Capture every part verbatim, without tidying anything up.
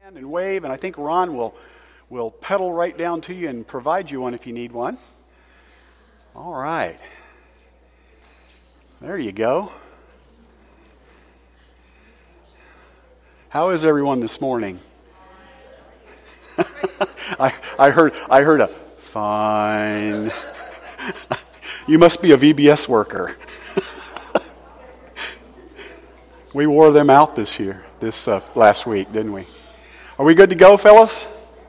And wave, and I think Ron will will pedal right down to you and provide you one if you need one. All right. There you go. How is everyone this morning? I I heard I heard a fine. You must be a V B S worker. We wore them out this year, this uh, last week, didn't we? Are we good to go, fellas?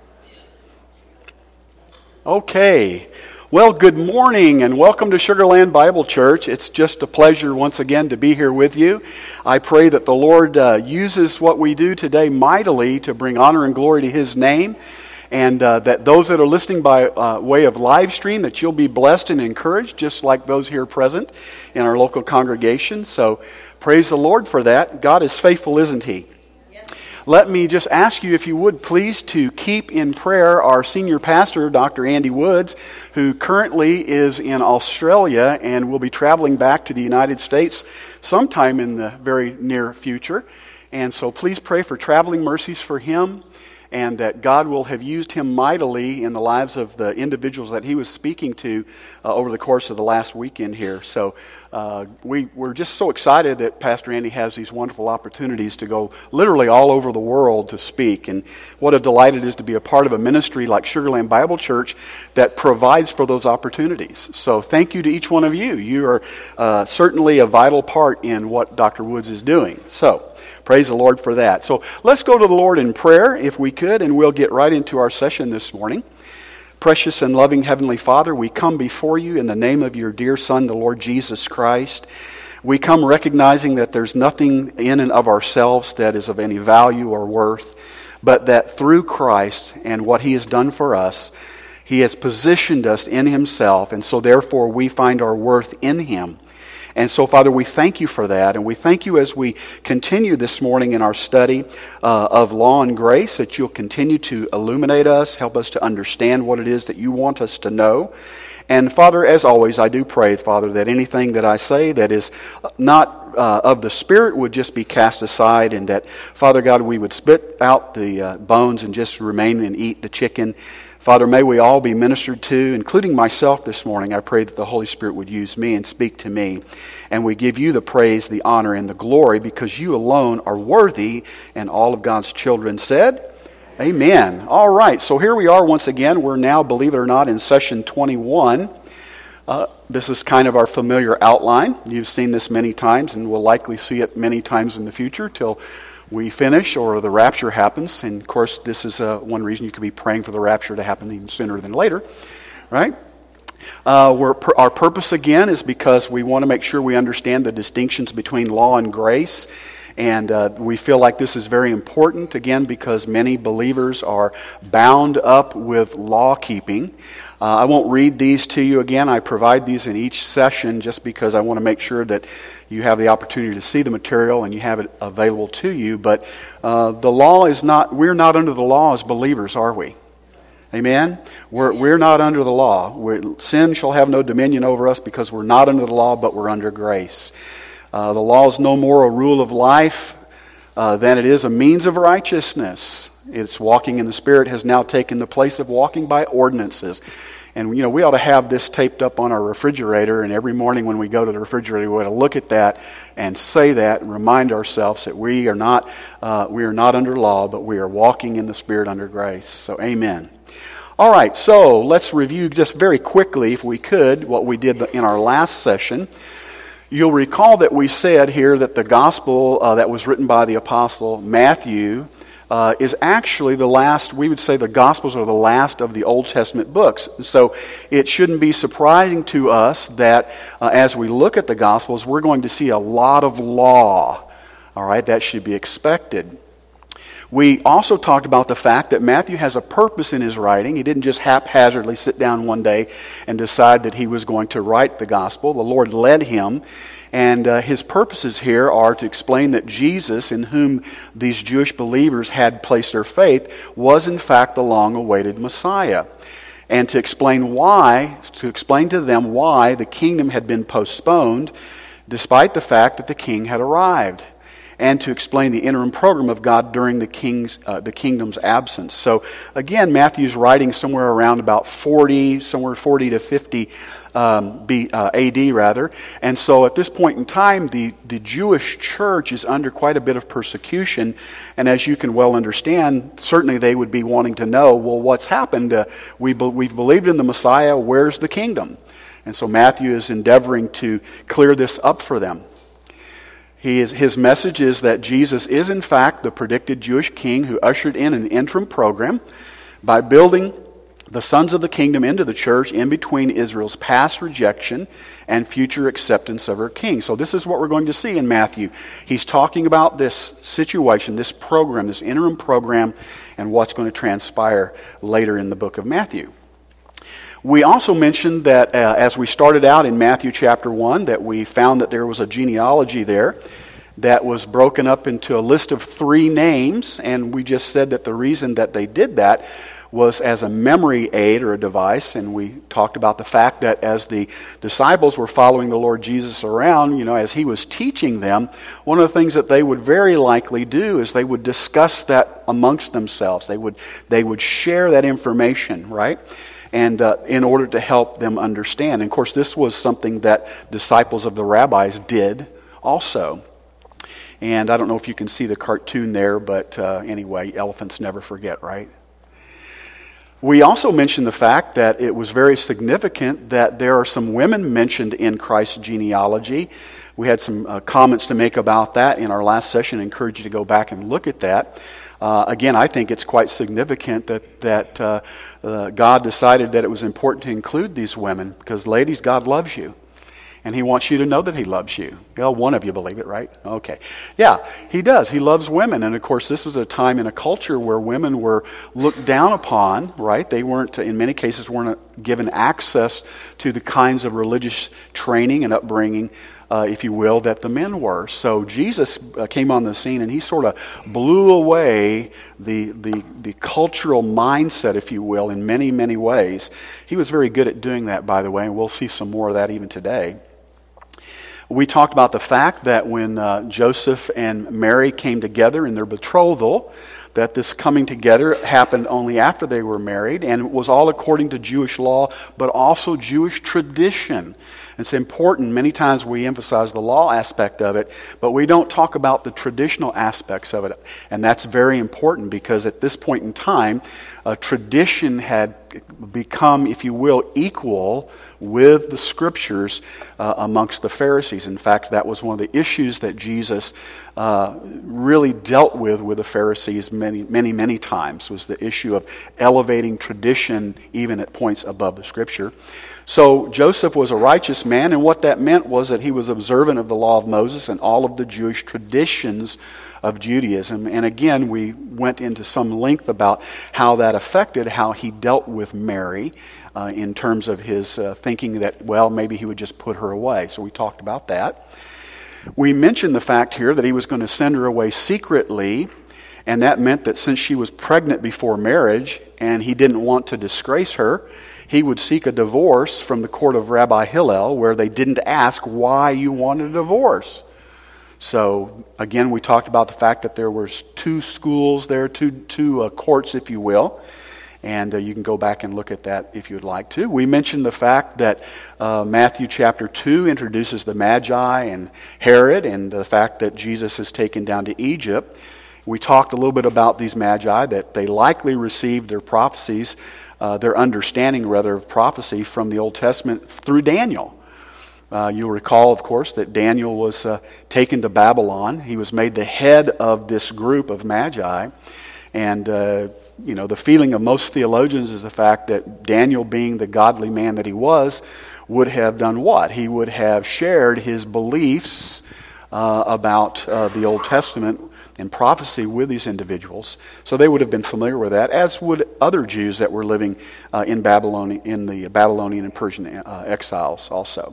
Okay. Well, good morning and welcome to Sugar Land Bible Church. It's just a pleasure once again to be here with you. I pray that the Lord uh, uses what we do today mightily to bring honor and glory to His name, and uh, that those that are listening by uh, way of live stream, that you'll be blessed and encouraged, just like those here present in our local congregation. So praise the Lord for that. God is faithful, isn't He? Let me just ask you, if you would, please, to keep in prayer our senior pastor, Doctor Andy Woods, who currently is in Australia and will be traveling back to the United States sometime in the very near future. And so please pray for traveling mercies for him, and that God will have used him mightily in the lives of the individuals that he was speaking to uh, over the course of the last weekend here. So uh, we, we're just so excited that Pastor Andy has these wonderful opportunities to go literally all over the world to speak. And what a delight it is to be a part of a ministry like Sugar Land Bible Church that provides for those opportunities. So thank you to each one of you. You are uh, certainly a vital part in what Doctor Woods is doing. So praise the Lord for that. So let's go to the Lord in prayer, if we could, and we'll get right into our session this morning. Precious and loving Heavenly Father, we come before you in the name of your dear Son, the Lord Jesus Christ. We come recognizing that there's nothing in and of ourselves that is of any value or worth, but that through Christ and what He has done for us, He has positioned us in Himself, and so therefore we find our worth in Him. And so, Father, we thank you for that, and we thank you as we continue this morning in our study uh, of law and grace, that you'll continue to illuminate us, help us to understand what it is that you want us to know. And, Father, as always, I do pray, Father, that anything that I say that is not uh, of the Spirit would just be cast aside, and that, Father God, we would spit out the uh, bones and just remain and eat the chicken. Father, may we all be ministered to, including myself this morning. I pray that the Holy Spirit would use me and speak to me. And we give you the praise, the honor, and the glory, because you alone are worthy, and all of God's children said, amen. All right, so here we are once again. We're now, believe it or not, in session twenty-one. Uh, this is kind of our familiar outline. You've seen this many times, and will likely see it many times in the future till we finish or the rapture happens. And of course, this is uh, one reason you could be praying for the rapture to happen even sooner than later, right? Uh, we're, our purpose again is because we want to make sure we understand the distinctions between law and grace. And uh, we feel like this is very important, again, because many believers are bound up with law keeping. Uh, I won't read these to you again. I provide these in each session just because I want to make sure that you have the opportunity to see the material and you have it available to you. But uh, the law is not, we're not under the law as believers, are we? Amen? We're, we're not under the law. We're, sin shall have no dominion over us because we're not under the law, but we're under grace. Uh, the law is no more a rule of life uh, than it is a means of righteousness. It's walking in the Spirit has now taken the place of walking by ordinances. And, you know, we ought to have this taped up on our refrigerator, and every morning when we go to the refrigerator, we ought to look at that and say that and remind ourselves that we are not uh, we are not under law, but we are walking in the Spirit under grace. So, amen. All right, so let's review just very quickly, if we could, what we did in our last session. You'll recall that we said here that the gospel uh, that was written by the apostle Matthew uh, is actually the last, we would say the gospels are the last of the Old Testament books. So it shouldn't be surprising to us that uh, as we look at the gospels, we're going to see a lot of law. All right, that should be expected. We also talked about the fact that Matthew has a purpose in his writing. He didn't just haphazardly sit down one day and decide that he was going to write the gospel. The Lord led him, and uh, his purposes here are to explain that Jesus, in whom these Jewish believers had placed their faith, was in fact the long-awaited Messiah. And to explain why, to explain to them why the kingdom had been postponed, despite the fact that the king had arrived. and to explain the interim program of God during the king's uh, the kingdom's absence. So again, Matthew's writing somewhere around about forty, somewhere forty to fifty um, B, uh, A D rather. And so at this point in time, the, the Jewish church is under quite a bit of persecution. And as you can well understand, certainly they would be wanting to know, well, what's happened? Uh, we be, we've believed in the Messiah. Where's the kingdom? And so Matthew is endeavoring to clear this up for them. He is, his message is that Jesus is in fact the predicted Jewish king who ushered in an interim program by building the sons of the kingdom into the church in between Israel's past rejection and future acceptance of her king. So this is what we're going to see in Matthew. He's talking about this situation, this program, this interim program, and what's going to transpire later in the book of Matthew. We also mentioned that uh, as we started out in Matthew chapter one, that we found that there was a genealogy there that was broken up into a list of three names, and we just said that the reason that they did that was as a memory aid or a device, and we talked about the fact that as the disciples were following the Lord Jesus around, you know, as he was teaching them, one of the things that they would very likely do is they would discuss that amongst themselves. They would they would share that information, right? And uh, in order to help them understand. And of course, this was something that disciples of the rabbis did also. And I don't know if you can see the cartoon there, but uh, anyway, elephants never forget, right? We also mentioned the fact that it was very significant that there are some women mentioned in Christ's genealogy. We had some uh, comments to make about that in our last session. I encourage you to go back and look at that. Uh, again, I think it's quite significant that, that uh, uh, God decided that it was important to include these women because, ladies, God loves you. And he wants you to know that he loves you. Well, one of you believe it, right? Okay. Yeah, he does. He loves women. And of course, this was a time in a culture where women were looked down upon, right? They weren't, in many cases, weren't given access to the kinds of religious training and upbringing, uh, if you will, that the men were. So Jesus uh, came on the scene and he sort of blew away the, the, the cultural mindset, if you will, in many, many ways. He was very good at doing that, by the way, and we'll see some more of that even today. We talked about the fact that when uh, Joseph and Mary came together in their betrothal, that this coming together happened only after they were married, and it was all according to Jewish law, but also Jewish tradition. It's important. Many times we emphasize the law aspect of it, but we don't talk about the traditional aspects of it. And that's very important because at this point in time, uh, tradition had become, if you will, equal with the Scriptures uh, amongst the Pharisees. In fact, that was one of the issues that Jesus uh, really dealt with with the Pharisees many, many, many times, was the issue of elevating tradition even at points above the Scripture. So Joseph was a righteous man, and what that meant was that he was observant of the law of Moses and all of the Jewish traditions of Judaism. And again, we went into some length about how that affected how he dealt with Mary uh, in terms of his uh, thinking that, well, maybe he would just put her away. So we talked about that. We mentioned the fact here that he was going to send her away secretly, and that meant that since she was pregnant before marriage and he didn't want to disgrace her, he would seek a divorce from the court of Rabbi Hillel, where they didn't ask why you wanted a divorce. So, again, we talked about the fact that there was two schools there, two, two uh, courts, if you will. And uh, you can go back and look at that if you'd like to. We mentioned the fact that uh, Matthew chapter two introduces the Magi and Herod, and the fact that Jesus is taken down to Egypt. We talked a little bit about these Magi, that they likely received their prophecies, uh, their understanding, rather, of prophecy from the Old Testament through Daniel. Uh, you'll recall, of course, that Daniel was uh, taken to Babylon. He was made the head of this group of Magi. And, uh, you know, the feeling of most theologians is the fact that Daniel, being the godly man that he was, would have done what? He would have shared his beliefs uh, about uh, the Old Testament and prophecy with these individuals. So they would have been familiar with that, as would other Jews that were living uh, in Babylon, in the Babylonian and Persian uh, exiles also.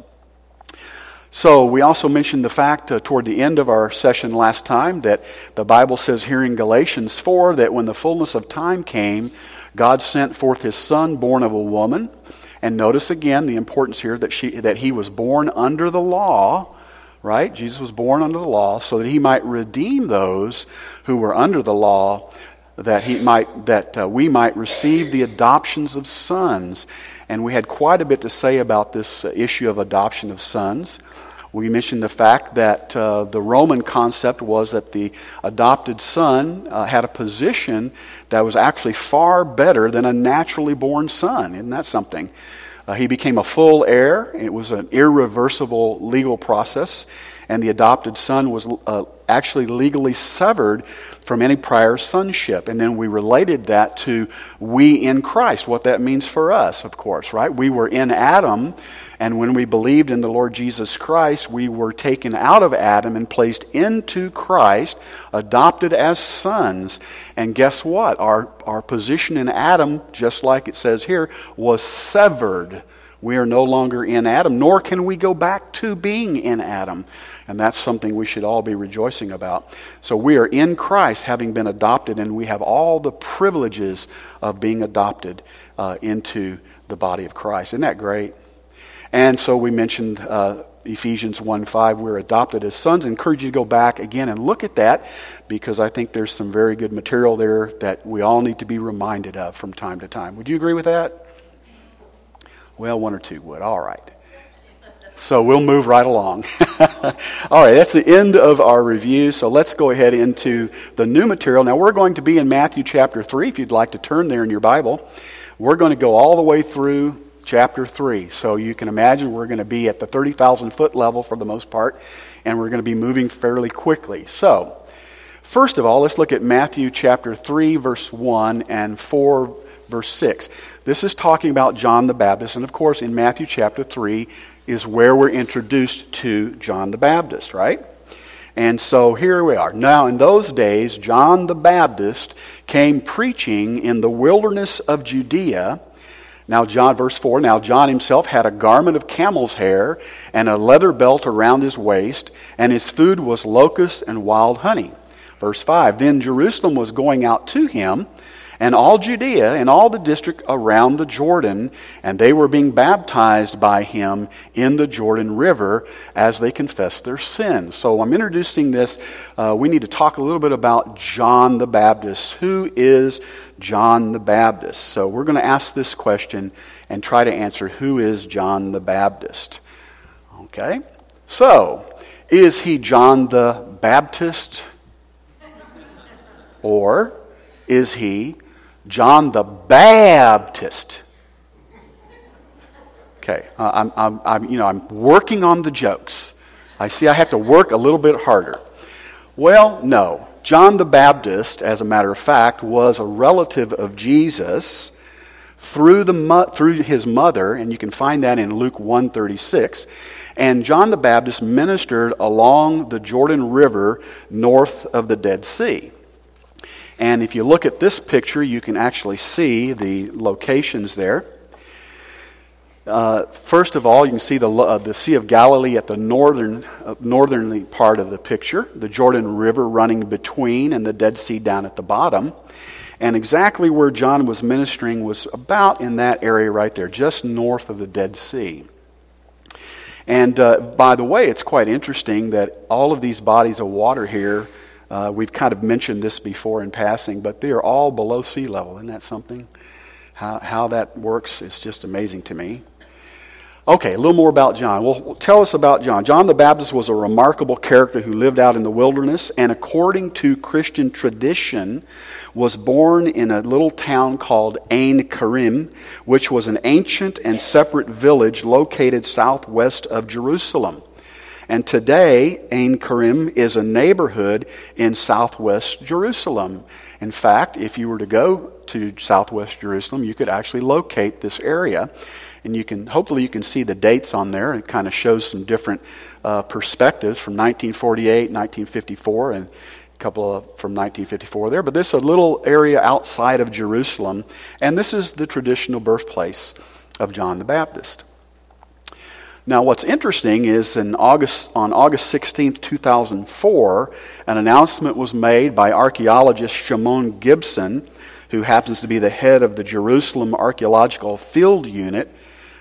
So we also mentioned the fact uh, toward the end of our session last time that the Bible says here in Galatians four that when the fullness of time came, God sent forth his Son, born of a woman. And notice again the importance here that she that he was born under the law, right? Jesus was born under the law so that he might redeem those who were under the law, that he might that uh, we might receive the adoptions of sons. And we had quite a bit to say about this uh, issue of adoption of sons. We mentioned the fact that uh, the Roman concept was that the adopted son uh, had a position that was actually far better than a naturally born son. Isn't that something? Uh, he became a full heir. It was an irreversible legal process, and the adopted son was uh, actually legally severed from any prior sonship. And then we related that to we in Christ, what that means for us, of course, right? We were in Adam, and when we believed in the Lord Jesus Christ, we were taken out of Adam and placed into Christ, adopted as sons. And guess what? Our, our position in Adam, just like it says here, was severed. We are no longer in Adam, nor can we go back to being in Adam. And that's something we should all be rejoicing about. So we are in Christ, having been adopted, and we have all the privileges of being adopted uh, into the body of Christ. Isn't that great? And so we mentioned uh, Ephesians one five, we're adopted as sons. I encourage you to go back again and look at that, because I think there's some very good material there that we all need to be reminded of from time to time. Would you agree with that? Well, one or two would. All right. So we'll move right along. All right, that's the end of our review. So let's go ahead into the new material. Now we're going to be in Matthew chapter three, if you'd like to turn there in your Bible. We're going to go all the way through chapter three. So you can imagine we're going to be at the thirty thousand foot level for the most part, and we're going to be moving fairly quickly. So, first of all, let's look at Matthew chapter three, verse one, and four, verse six. This is talking about John the Baptist, and of course in Matthew chapter three is where we're introduced to John the Baptist, right? And so here we are. Now in those days, John the Baptist came preaching in the wilderness of Judea. Now John, verse four, now John himself had a garment of camel's hair and a leather belt around his waist, and his food was locusts and wild honey. Verse five, then Jerusalem was going out to him, and all Judea and all the district around the Jordan, and they were being baptized by him in the Jordan River as they confessed their sins. So I'm introducing this. Uh, we need to talk a little bit about John the Baptist. Who is John the Baptist? So we're going to ask this question and try to answer, who is John the Baptist? Okay, so is he John the Baptist? Or is he John the Baptist? Okay, uh, I'm, I'm, I'm, you know, I'm working on the jokes. I see I have to work a little bit harder. Well, no. John the Baptist, as a matter of fact, was a relative of Jesus through the through his mother, and you can find that in Luke one thirty-six. And John the Baptist ministered along the Jordan River north of the Dead Sea. And if you look at this picture, you can actually see the locations there. Uh, first of all, you can see the uh, the Sea of Galilee at the northern uh, northerly part of the picture, the Jordan River running between, and the Dead Sea down at the bottom. And exactly where John was ministering was about in that area right there, just north of the Dead Sea. And uh, by the way, it's quite interesting that all of these bodies of water here, Uh, we've kind of mentioned this before in passing, but they are all below sea level. Isn't that something? How, how that works is just amazing to me. Okay, a little more about John. Well, tell us about John. John the Baptist was a remarkable character who lived out in the wilderness, and according to Christian tradition, was born in a little town called Ain Karim, which was an ancient and separate village located southwest of Jerusalem. And today, Ain Karim is a neighborhood in southwest Jerusalem. In fact, if you were to go to southwest Jerusalem, you could actually locate this area. And you can, hopefully you can see the dates on there. It kind of shows some different uh, perspectives from nineteen forty-eight, nineteen fifty-four, and a couple of from nineteen fifty-four there. But this is a little area outside of Jerusalem. And this is the traditional birthplace of John the Baptist. Now, what's interesting is in August, on August sixteenth, two thousand four, an announcement was made by archaeologist Shimon Gibson, who happens to be the head of the Jerusalem Archaeological Field Unit,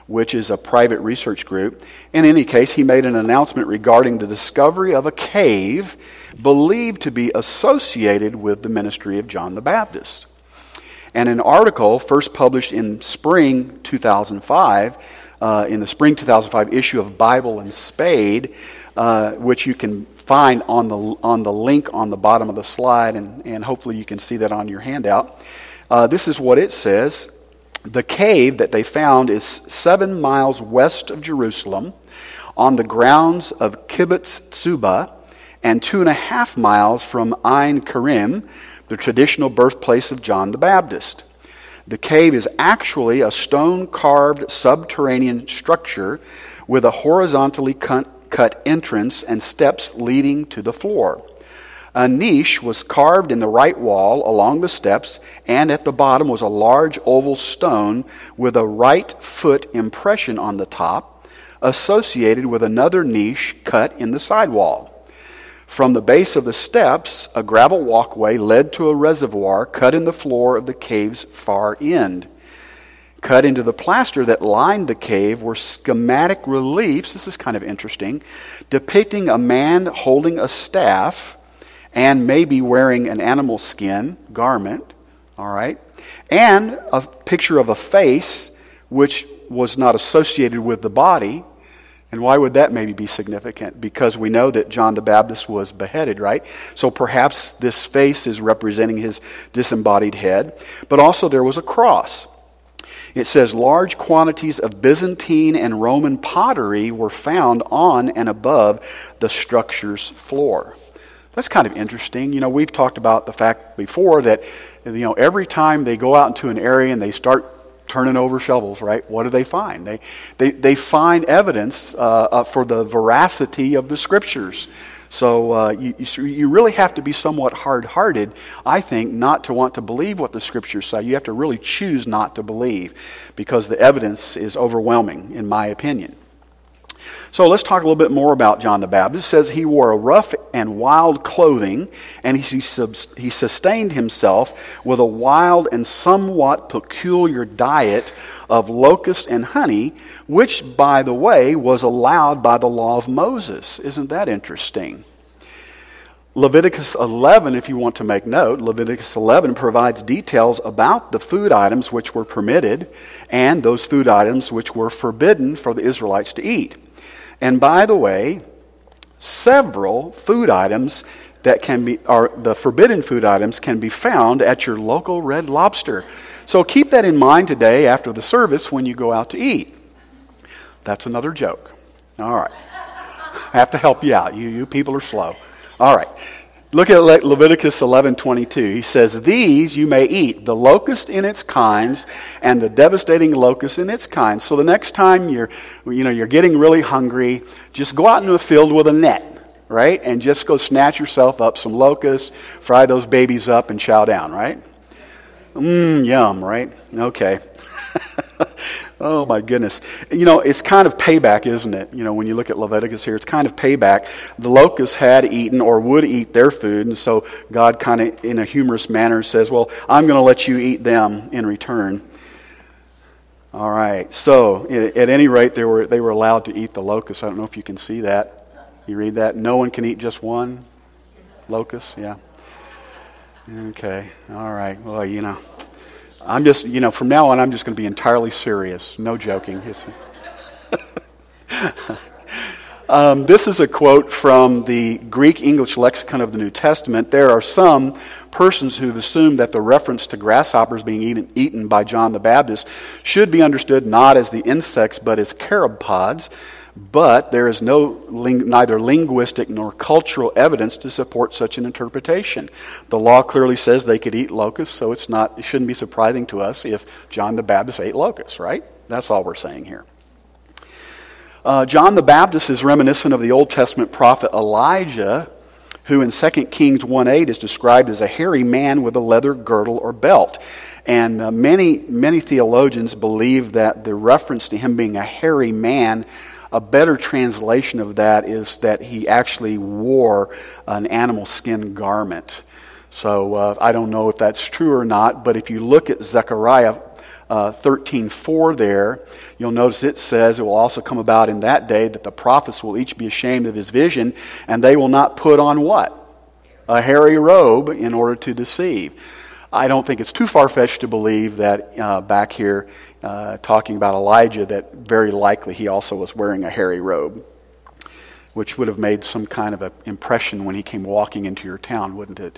which is a private research group. In any case, he made an announcement regarding the discovery of a cave believed to be associated with the ministry of John the Baptist. And an article first published in spring two thousand five, uh, in the spring two thousand five issue of Bible and Spade, uh, which you can find on the on the link on the bottom of the slide, and, and hopefully you can see that on your handout. Uh, this is what it says. The cave that they found is seven miles west of Jerusalem, on the grounds of Kibbutz Tzuba, and two and a half miles from Ein Karim, the traditional birthplace of John the Baptist. The cave is actually a stone-carved subterranean structure with a horizontally cut cut entrance and steps leading to the floor. A niche was carved in the right wall along the steps, and at the bottom was a large oval stone with a right foot impression on the top, associated with another niche cut in the side wall. From the base of the steps, a gravel walkway led to a reservoir cut in the floor of the cave's far end. Cut into the plaster that lined the cave were schematic reliefs, this is kind of interesting, depicting a man holding a staff and maybe wearing an animal skin garment, all right, and a picture of a face which was not associated with the body. And why would that maybe be significant? Because we know that John the Baptist was beheaded, right? So perhaps this face is representing his disembodied head. But also there was a cross. It says large quantities of Byzantine and Roman pottery were found on and above the structure's floor. That's kind of interesting. You know, we've talked about the fact before that, you know, every time they go out into an area and they start turning over shovels, right, what do they find? They they, they find evidence uh, uh, for the veracity of the Scriptures. So uh, you, you really have to be somewhat hard-hearted, I think, not to want to believe what the Scriptures say. You have to really choose not to believe because the evidence is overwhelming, in my opinion. So let's talk a little bit more about John the Baptist. It says he wore a rough and wild clothing, and he, he sustained himself with a wild and somewhat peculiar diet of locust and honey, which, by the way, was allowed by the law of Moses. Isn't that interesting? Leviticus eleven, if you want to make note, Leviticus eleven provides details about the food items which were permitted and those food items which were forbidden for the Israelites to eat. And by the way, several food items that can be, are the forbidden food items can be found at your local Red Lobster. So keep that in mind today after the service when you go out to eat. That's another joke. All right. I have to help you out. You, you people are slow. All right. Look at Le- Leviticus eleven twenty-two. He says, "These you may eat, the locust in its kinds, and the devastating locust in its kinds." So the next time you're, you know, you're getting really hungry, just go out into a field with a net, right? And just go snatch yourself up some locusts, fry those babies up, and chow down, right? Mmm, yum, right? Okay. Oh, my goodness. You know, it's kind of payback, isn't it? You know, when you look at Leviticus here, it's kind of payback. The locusts had eaten or would eat their food, and so God kind of, in a humorous manner, says, well, I'm going to let you eat them in return. All right. So, at any rate, they were they were allowed to eat the locusts. I don't know if you can see that. You read that? No one can eat just one locust? Yeah. Okay. All right. Well, you know. I'm just, you know, from now on, I'm just going to be entirely serious. No joking. um, this is a quote from the Greek-English lexicon of the New Testament. There are some persons who've assumed that the reference to grasshoppers being eaten, eaten by John the Baptist should be understood not as the insects, but as caropods. But there is no ling- neither linguistic nor cultural evidence to support such an interpretation. The law clearly says they could eat locusts, so it's not it shouldn't be surprising to us if John the Baptist ate locusts, right? That's all we're saying here. Uh, John the Baptist is reminiscent of the Old Testament prophet Elijah, who in Second Kings one eight is described as a hairy man with a leather girdle or belt. And uh, many, many theologians believe that the reference to him being a hairy man, a better translation of that is that he actually wore an animal skin garment. So uh, I don't know if that's true or not, but if you look at Zechariah uh, thirteen four there, you'll notice it says, it will also come about in that day that the prophets will each be ashamed of his vision, and they will not put on what? A hairy robe in order to deceive. I don't think it's too far-fetched to believe that uh, back here, uh, talking about Elijah, that very likely he also was wearing a hairy robe, which would have made some kind of an impression when he came walking into your town, wouldn't it?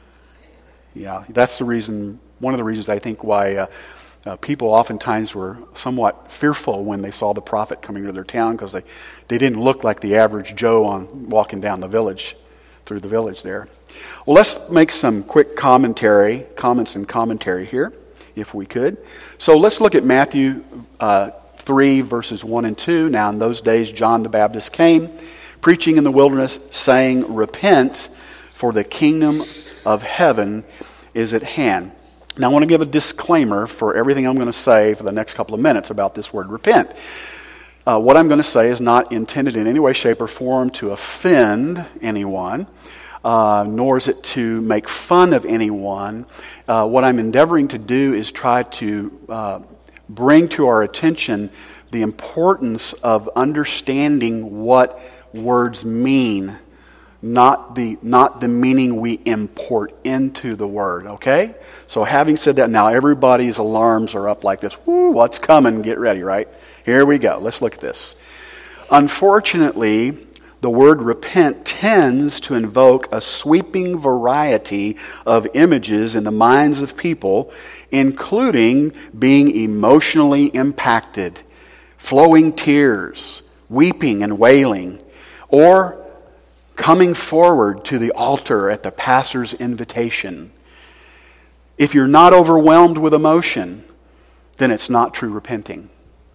Yeah, that's the reason, one of the reasons I think why uh, uh, people oftentimes were somewhat fearful when they saw the prophet coming to their town, because they, they didn't look like the average Joe on walking down the village, through the village there. Well, let's make some quick commentary, comments and commentary here, if we could. So let's look at Matthew uh, three, verses one and two. Now in those days John the Baptist came, preaching in the wilderness, saying, "Repent, for the kingdom of heaven is at hand." Now I want to give a disclaimer for everything I'm going to say for the next couple of minutes about this word repent. Uh, what I'm going to say is not intended in any way, shape, or form to offend anyone, uh, nor is it to make fun of anyone. Uh, what I'm endeavoring to do is try to uh, bring to our attention the importance of understanding what words mean, not the not the meaning we import into the word, okay? So having said that, now everybody's alarms are up like this. Woo, what's coming? Get ready, right? Here we go. Let's look at this. Unfortunately, the word repent tends to invoke a sweeping variety of images in the minds of people, including being emotionally impacted, flowing tears, weeping and wailing, or coming forward to the altar at the pastor's invitation. If you're not overwhelmed with emotion, then it's not true repenting.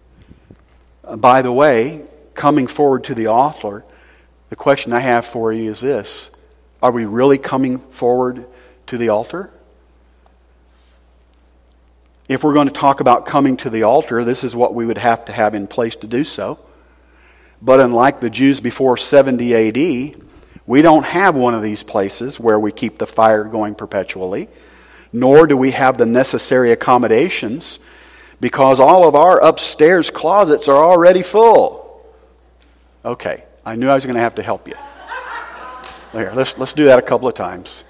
Uh, by the way, coming forward to the altar, the question I have for you is this: are we really coming forward to the altar? If we're going to talk about coming to the altar, this is what we would have to have in place to do so. But unlike the Jews before seventy A D, we don't have one of these places where we keep the fire going perpetually, nor do we have the necessary accommodations, because all of our upstairs closets are already full. Okay, I knew I was going to have to help you. Here, let's let's do that a couple of times.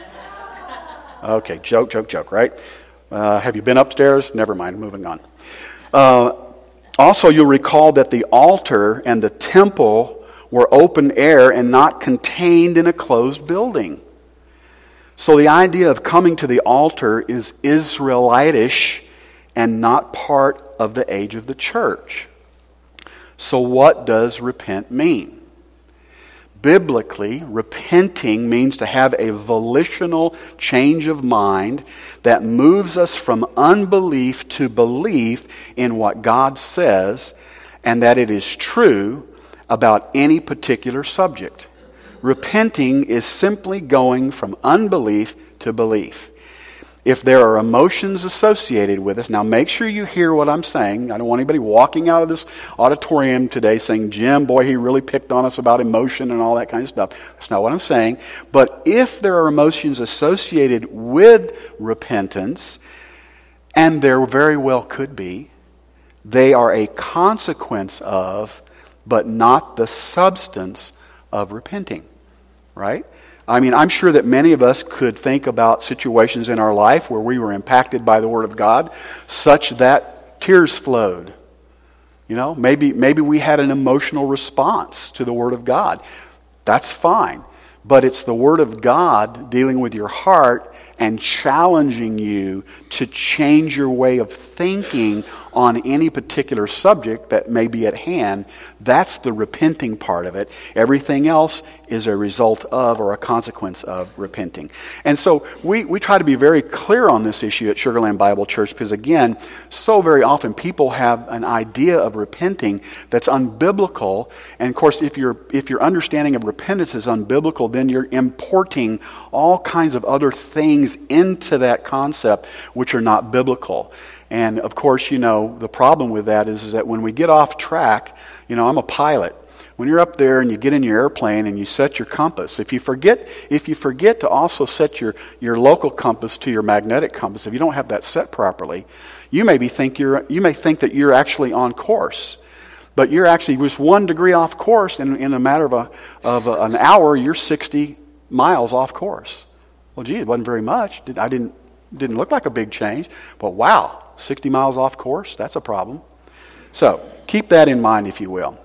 Okay, joke, joke, joke, right? Uh, have you been upstairs? Never mind, moving on. Uh, also, you'll recall that the altar and the temple were open air and not contained in a closed building. So the idea of coming to the altar is Israelitish and not part of the age of the church. So what does repent mean? Biblically, repenting means to have a volitional change of mind that moves us from unbelief to belief in what God says and that it is true about any particular subject. Repenting is simply going from unbelief to belief. If there are emotions associated with us, now make sure you hear what I'm saying. I don't want anybody walking out of this auditorium today saying, "Jim, boy, he really picked on us about emotion and all that kind of stuff." That's not what I'm saying. But if there are emotions associated with repentance, and there very well could be, they are a consequence of, but not the substance of repenting, right? I mean, I'm sure that many of us could think about situations in our life where we were impacted by the Word of God such that tears flowed. You know, maybe maybe we had an emotional response to the Word of God. That's fine. But it's the Word of God dealing with your heart and challenging you to change your way of thinking on any particular subject that may be at hand. That's the repenting part of it. Everything else is a result of or a consequence of repenting. And so we, we try to be very clear on this issue at Sugar Land Bible Church because, again, so very often people have an idea of repenting that's unbiblical. And, of course, if, your if your understanding of repentance is unbiblical, then you're importing all kinds of other things into that concept which are not biblical. And of course, you know, the problem with that is, is that when we get off track, you know, I'm a pilot. When you're up there and you get in your airplane and you set your compass, if you forget if you forget to also set your, your local compass to your magnetic compass, if you don't have that set properly, you may be think you're you may think that you're actually on course. But you're actually just one degree off course, and in a matter of a of a, an hour, you're sixty miles off course. Well, gee, it wasn't very much. I didn't didn't look like a big change, but wow, sixty miles off course, that's a problem. So keep that in mind, if you will.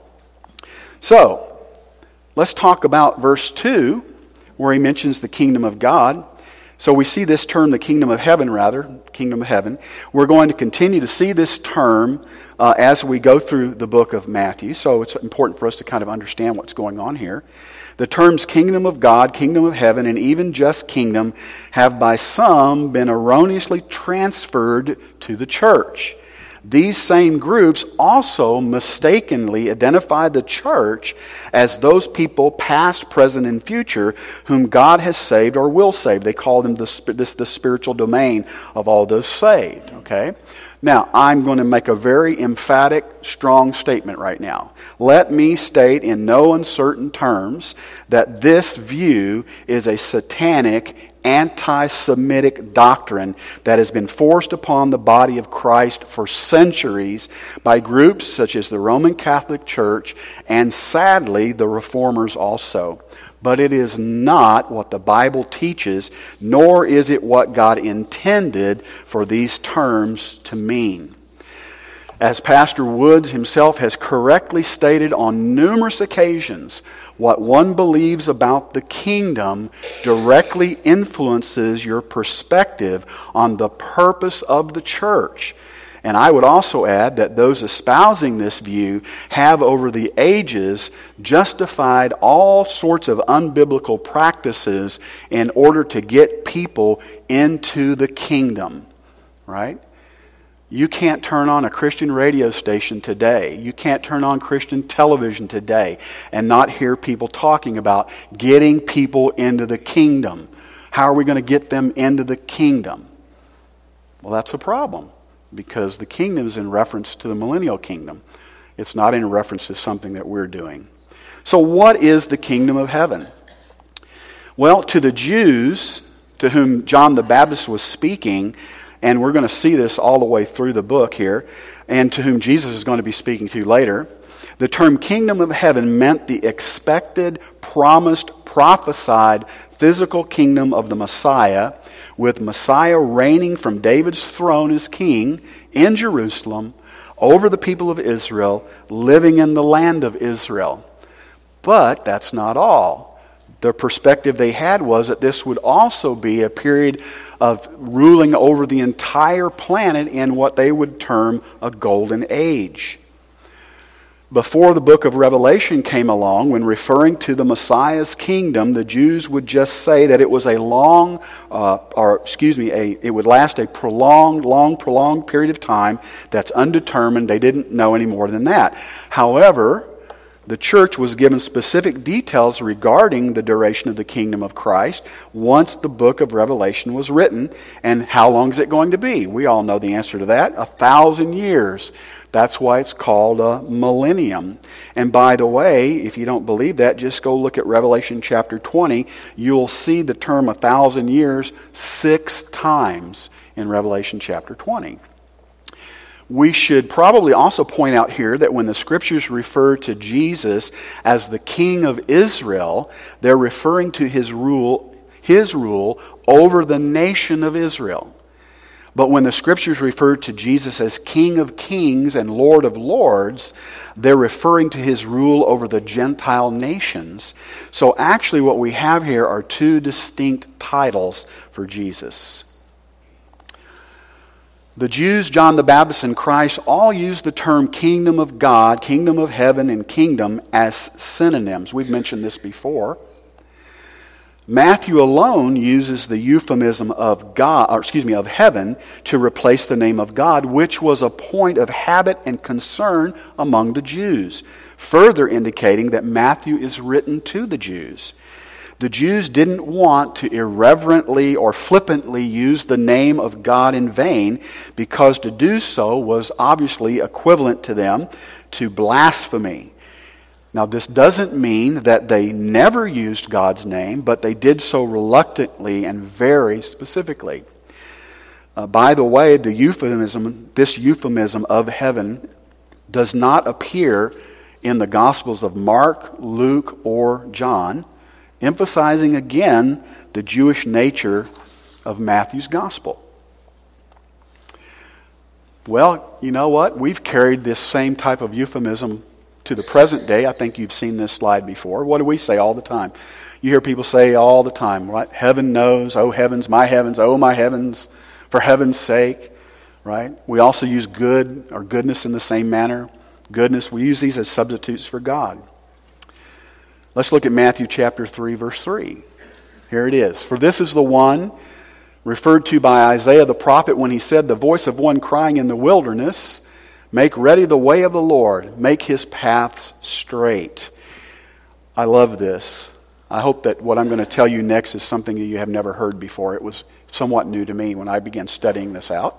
So let's talk about verse two, where he mentions the kingdom of God. So we see this term, the kingdom of heaven, rather, kingdom of heaven. We're going to continue to see this term uh, as we go through the book of Matthew. So it's important for us to kind of understand what's going on here. The terms kingdom of God, kingdom of heaven, and even just kingdom have by some been erroneously transferred to the church. These same groups also mistakenly identify the church as those people, past, present, and future, whom God has saved or will save. They call them the, this the spiritual domain of all those saved. Okay? Now, I'm going to make a very emphatic, strong statement right now. Let me state in no uncertain terms that this view is a satanic, anti-Semitic doctrine that has been forced upon the body of Christ for centuries by groups such as the Roman Catholic Church and, sadly, the Reformers also. But it is not what the Bible teaches, nor is it what God intended for these terms to mean. As Pastor Woods himself has correctly stated on numerous occasions, what one believes about the kingdom directly influences your perspective on the purpose of the church. And I would also add that those espousing this view have over the ages justified all sorts of unbiblical practices in order to get people into the kingdom, right? You can't turn on a Christian radio station today. You can't turn on Christian television today and not hear people talking about getting people into the kingdom. How are we going to get them into the kingdom? Well, that's a problem, because the kingdom is in reference to the millennial kingdom. It's not in reference to something that we're doing. So what is the kingdom of heaven? Well, to the Jews to whom John the Baptist was speaking, and we're going to see this all the way through the book here, and to whom Jesus is going to be speaking to later, the term kingdom of heaven meant the expected, promised, prophesied physical kingdom of the Messiah, with Messiah reigning from David's throne as king in Jerusalem over the people of Israel, living in the land of Israel. But that's not all. The perspective they had was that this would also be a period of ruling over the entire planet in what they would term a golden age. Before the book of Revelation came along, when referring to the Messiah's kingdom, the Jews would just say that it was a long, uh, or excuse me, a, it would last a prolonged, long, prolonged period of time that's undetermined. They didn't know any more than that. However, the church was given specific details regarding the duration of the kingdom of Christ once the book of Revelation was written. And how long is it going to be? We all know the answer to that. A thousand years. That's why it's called a millennium. And by the way, if you don't believe that, just go look at Revelation chapter twenty. You'll see the term a thousand years six times in Revelation chapter twenty. We should probably also point out here that when the Scriptures refer to Jesus as the King of Israel, they're referring to his rule, his rule over the nation of Israel. But when the Scriptures refer to Jesus as King of Kings and Lord of Lords, they're referring to his rule over the Gentile nations. So actually what we have here are two distinct titles for Jesus. The Jews, John the Baptist, and Christ all use the term kingdom of God, kingdom of heaven, and kingdom as synonyms. We've mentioned this before. Matthew alone uses the euphemism of God, or excuse me, of heaven to replace the name of God, which was a point of habit and concern among the Jews, further indicating that Matthew is written to the Jews. The Jews didn't want to irreverently or flippantly use the name of God in vain, because to do so was obviously equivalent to them to blasphemy. Now, this doesn't mean that they never used God's name, but they did so reluctantly and very specifically. Uh, by the way, the euphemism, this euphemism of heaven does not appear in the Gospels of Mark, Luke, or John, emphasizing again the Jewish nature of Matthew's Gospel. Well, you know what? We've carried this same type of euphemism to the present day. I think you've seen this slide before. What do we say all the time? You hear people say all the time, right? Heaven knows, oh heavens, my heavens, oh my heavens, for heaven's sake, right? We also use good or goodness in the same manner. Goodness, we use these as substitutes for God. Let's look at Matthew chapter three, verse three. Here it is. For this is the one referred to by Isaiah the prophet when he said, the voice of one crying in the wilderness, make ready the way of the Lord, make his paths straight. I love this. I hope that what I'm going to tell you next is something that you have never heard before. It was somewhat new to me when I began studying this out.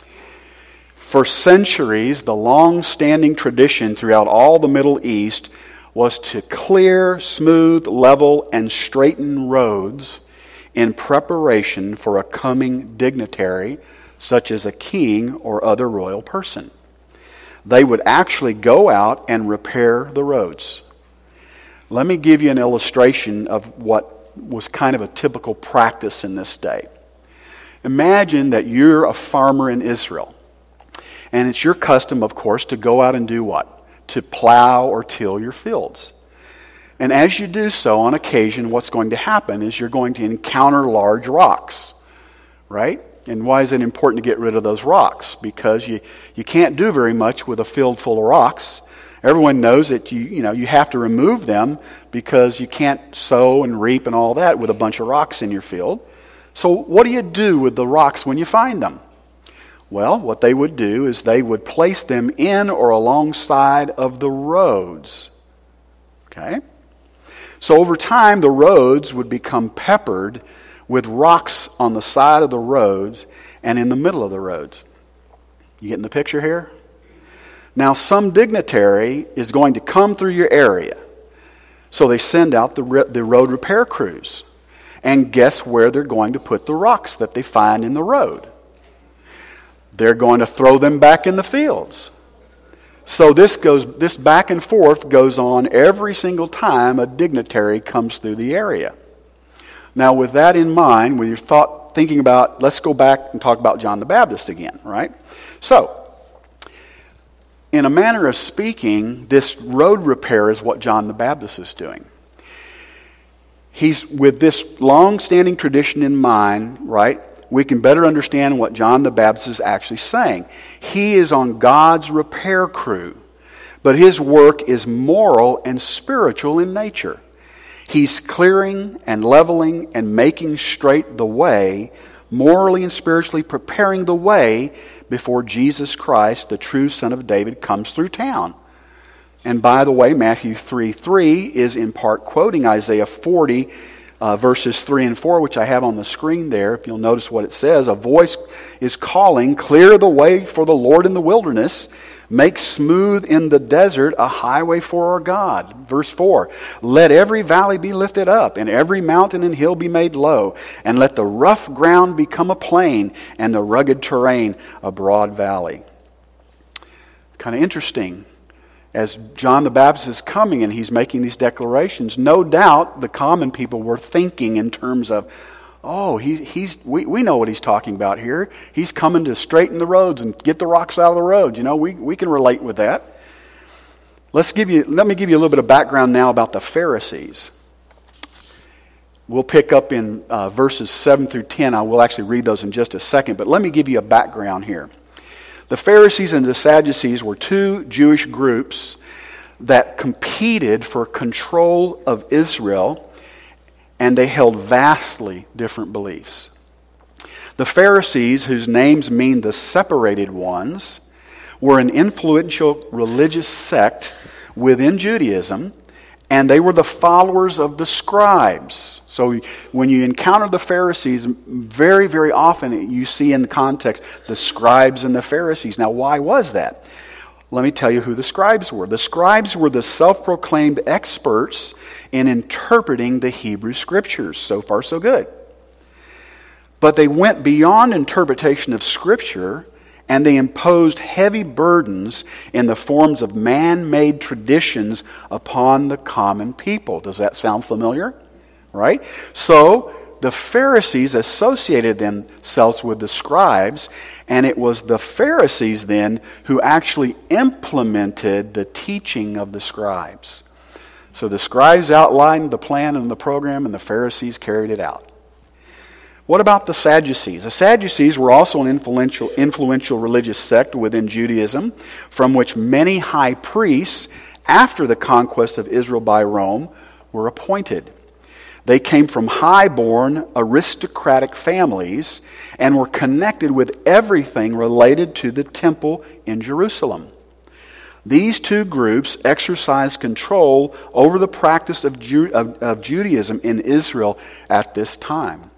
For centuries, the long-standing tradition throughout all the Middle East was to clear, smooth, level, and straighten roads in preparation for a coming dignitary, such as a king or other royal person. They would actually go out and repair the roads. Let me give you an illustration of what was kind of a typical practice in this day. Imagine that you're a farmer in Israel, and it's your custom, of course, to go out and do what? To plow or till your fields. And as you do so, on occasion, what's going to happen is you're going to encounter large rocks, right? And why is it important to get rid of those rocks? Because you, you can't do very much with a field full of rocks. Everyone knows that you, you know, you have to remove them because you can't sow and reap and all that with a bunch of rocks in your field. So what do you do with the rocks when you find them? Well, what they would do is they would place them in or alongside of the roads. Okay? So over time, the roads would become peppered with rocks on the side of the roads and in the middle of the roads. You getting the picture here? Now, some dignitary is going to come through your area. So they send out the, re- the road repair crews. And guess where they're going to put the rocks that they find in the road? They're going to throw them back in the fields. So this goes, this back and forth goes on every single time a dignitary comes through the area. Now, with that in mind, when you're thought, thinking about, let's go back and talk about John the Baptist again, right? So, in a manner of speaking, this road repair is what John the Baptist is doing. He's, with this long-standing tradition in mind, right, we can better understand what John the Baptist is actually saying. He is on God's repair crew, but his work is moral and spiritual in nature. He's clearing and leveling and making straight the way, morally and spiritually preparing the way before Jesus Christ, the true Son of David, comes through town. And by the way, Matthew three three is in part quoting Isaiah forty, uh, verses three and four, which I have on the screen there. If you'll notice what it says, a voice is calling, clear the way for the Lord in the wilderness, make smooth in the desert a highway for our God. Verse four, let every valley be lifted up, and every mountain and hill be made low, and let the rough ground become a plain, and the rugged terrain a broad valley. Kind of interesting. As John the Baptist is coming and he's making these declarations, no doubt the common people were thinking in terms of, oh, he's, he's, we, we know what he's talking about here. He's coming to straighten the roads and get the rocks out of the road. You know, we, we can relate with that. Let's give you, let me give you a little bit of background now about the Pharisees. We'll pick up in uh, verses seven through ten. I will actually read those in just a second, but let me give you a background here. The Pharisees and the Sadducees were two Jewish groups that competed for control of Israel, and they held vastly different beliefs. The Pharisees, whose names mean the separated ones, were an influential religious sect within Judaism, and they were the followers of the scribes. So when you encounter the Pharisees, very, very often you see in the context the scribes and the Pharisees. Now, why was that? Let me tell you who the scribes were. The scribes were the self-proclaimed experts in interpreting the Hebrew Scriptures. So far, so good. But they went beyond interpretation of Scripture, and they imposed heavy burdens in the forms of man-made traditions upon the common people. Does that sound familiar? Right? So, the Pharisees associated themselves with the scribes, and it was the Pharisees then who actually implemented the teaching of the scribes. So the scribes outlined the plan and the program, and the Pharisees carried it out. What about the Sadducees? The Sadducees were also an influential, influential religious sect within Judaism, from which many high priests, after the conquest of Israel by Rome, were appointed. They came from high-born, aristocratic families and were connected with everything related to the temple in Jerusalem. These two groups exercised control over the practice of, Ju- of, of Judaism in Israel at this time.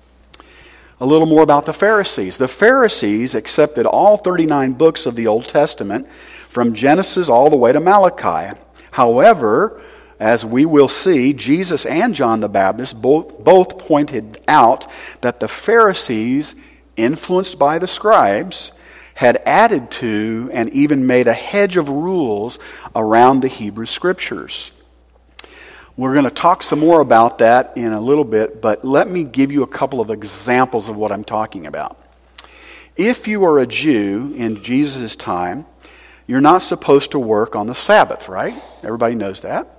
A little more about the Pharisees. The Pharisees accepted all thirty-nine books of the Old Testament, from Genesis all the way to Malachi. However, as we will see, Jesus and John the Baptist both, both pointed out that the Pharisees, influenced by the scribes, had added to and even made a hedge of rules around the Hebrew Scriptures. We're going to talk some more about that in a little bit, but let me give you a couple of examples of what I'm talking about. If you are a Jew in Jesus' time, you're not supposed to work on the Sabbath, right? Everybody knows that.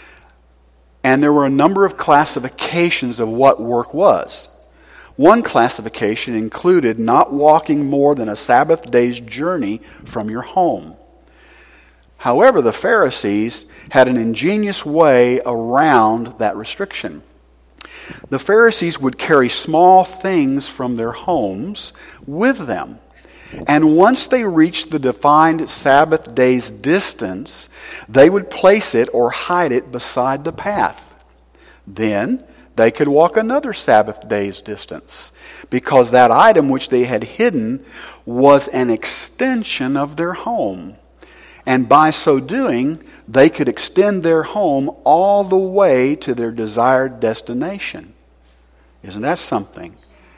And there were a number of classifications of what work was. One classification included not walking more than a Sabbath day's journey from your home. However, the Pharisees had an ingenious way around that restriction. The Pharisees would carry small things from their homes with them. And once they reached the defined Sabbath day's distance, they would place it or hide it beside the path. Then they could walk another Sabbath day's distance, because that item which they had hidden was an extension of their home. And by so doing, they could extend their home all the way to their desired destination. Isn't that something?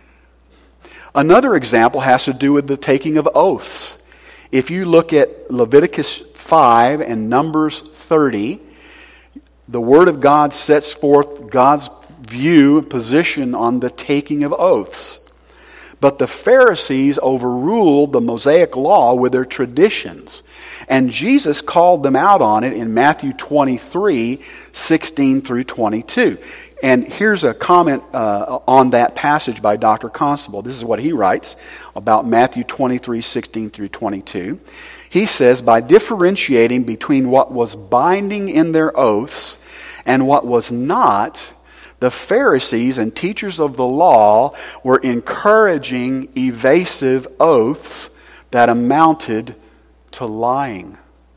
Another example has to do with the taking of oaths. If you look at Leviticus five and Numbers thirty, the Word of God sets forth God's view and position on the taking of oaths. But the Pharisees overruled the Mosaic law with their traditions. And Jesus called them out on it in Matthew twenty-three, sixteen through twenty-two. And here's a comment uh, on that passage by Doctor Constable. This is what he writes about Matthew twenty-three, sixteen through twenty-two. He says, by differentiating between what was binding in their oaths and what was not, the Pharisees and teachers of the law were encouraging evasive oaths that amounted to lying.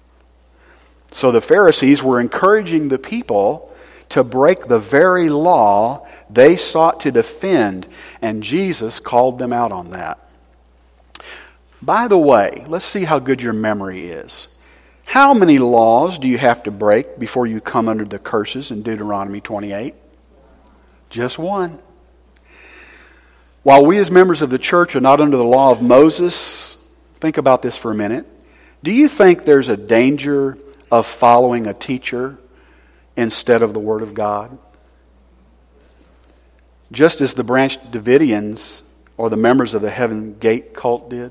So the Pharisees were encouraging the people to break the very law they sought to defend, and Jesus called them out on that. By the way, let's see how good your memory is. How many laws do you have to break before you come under the curses in Deuteronomy twenty-eight? Just one. While we as members of the church are not under the law of Moses, think about this for a minute. Do you think there's a danger of following a teacher instead of the Word of God? Just as the Branch Davidians or the members of the Heaven Gate cult did.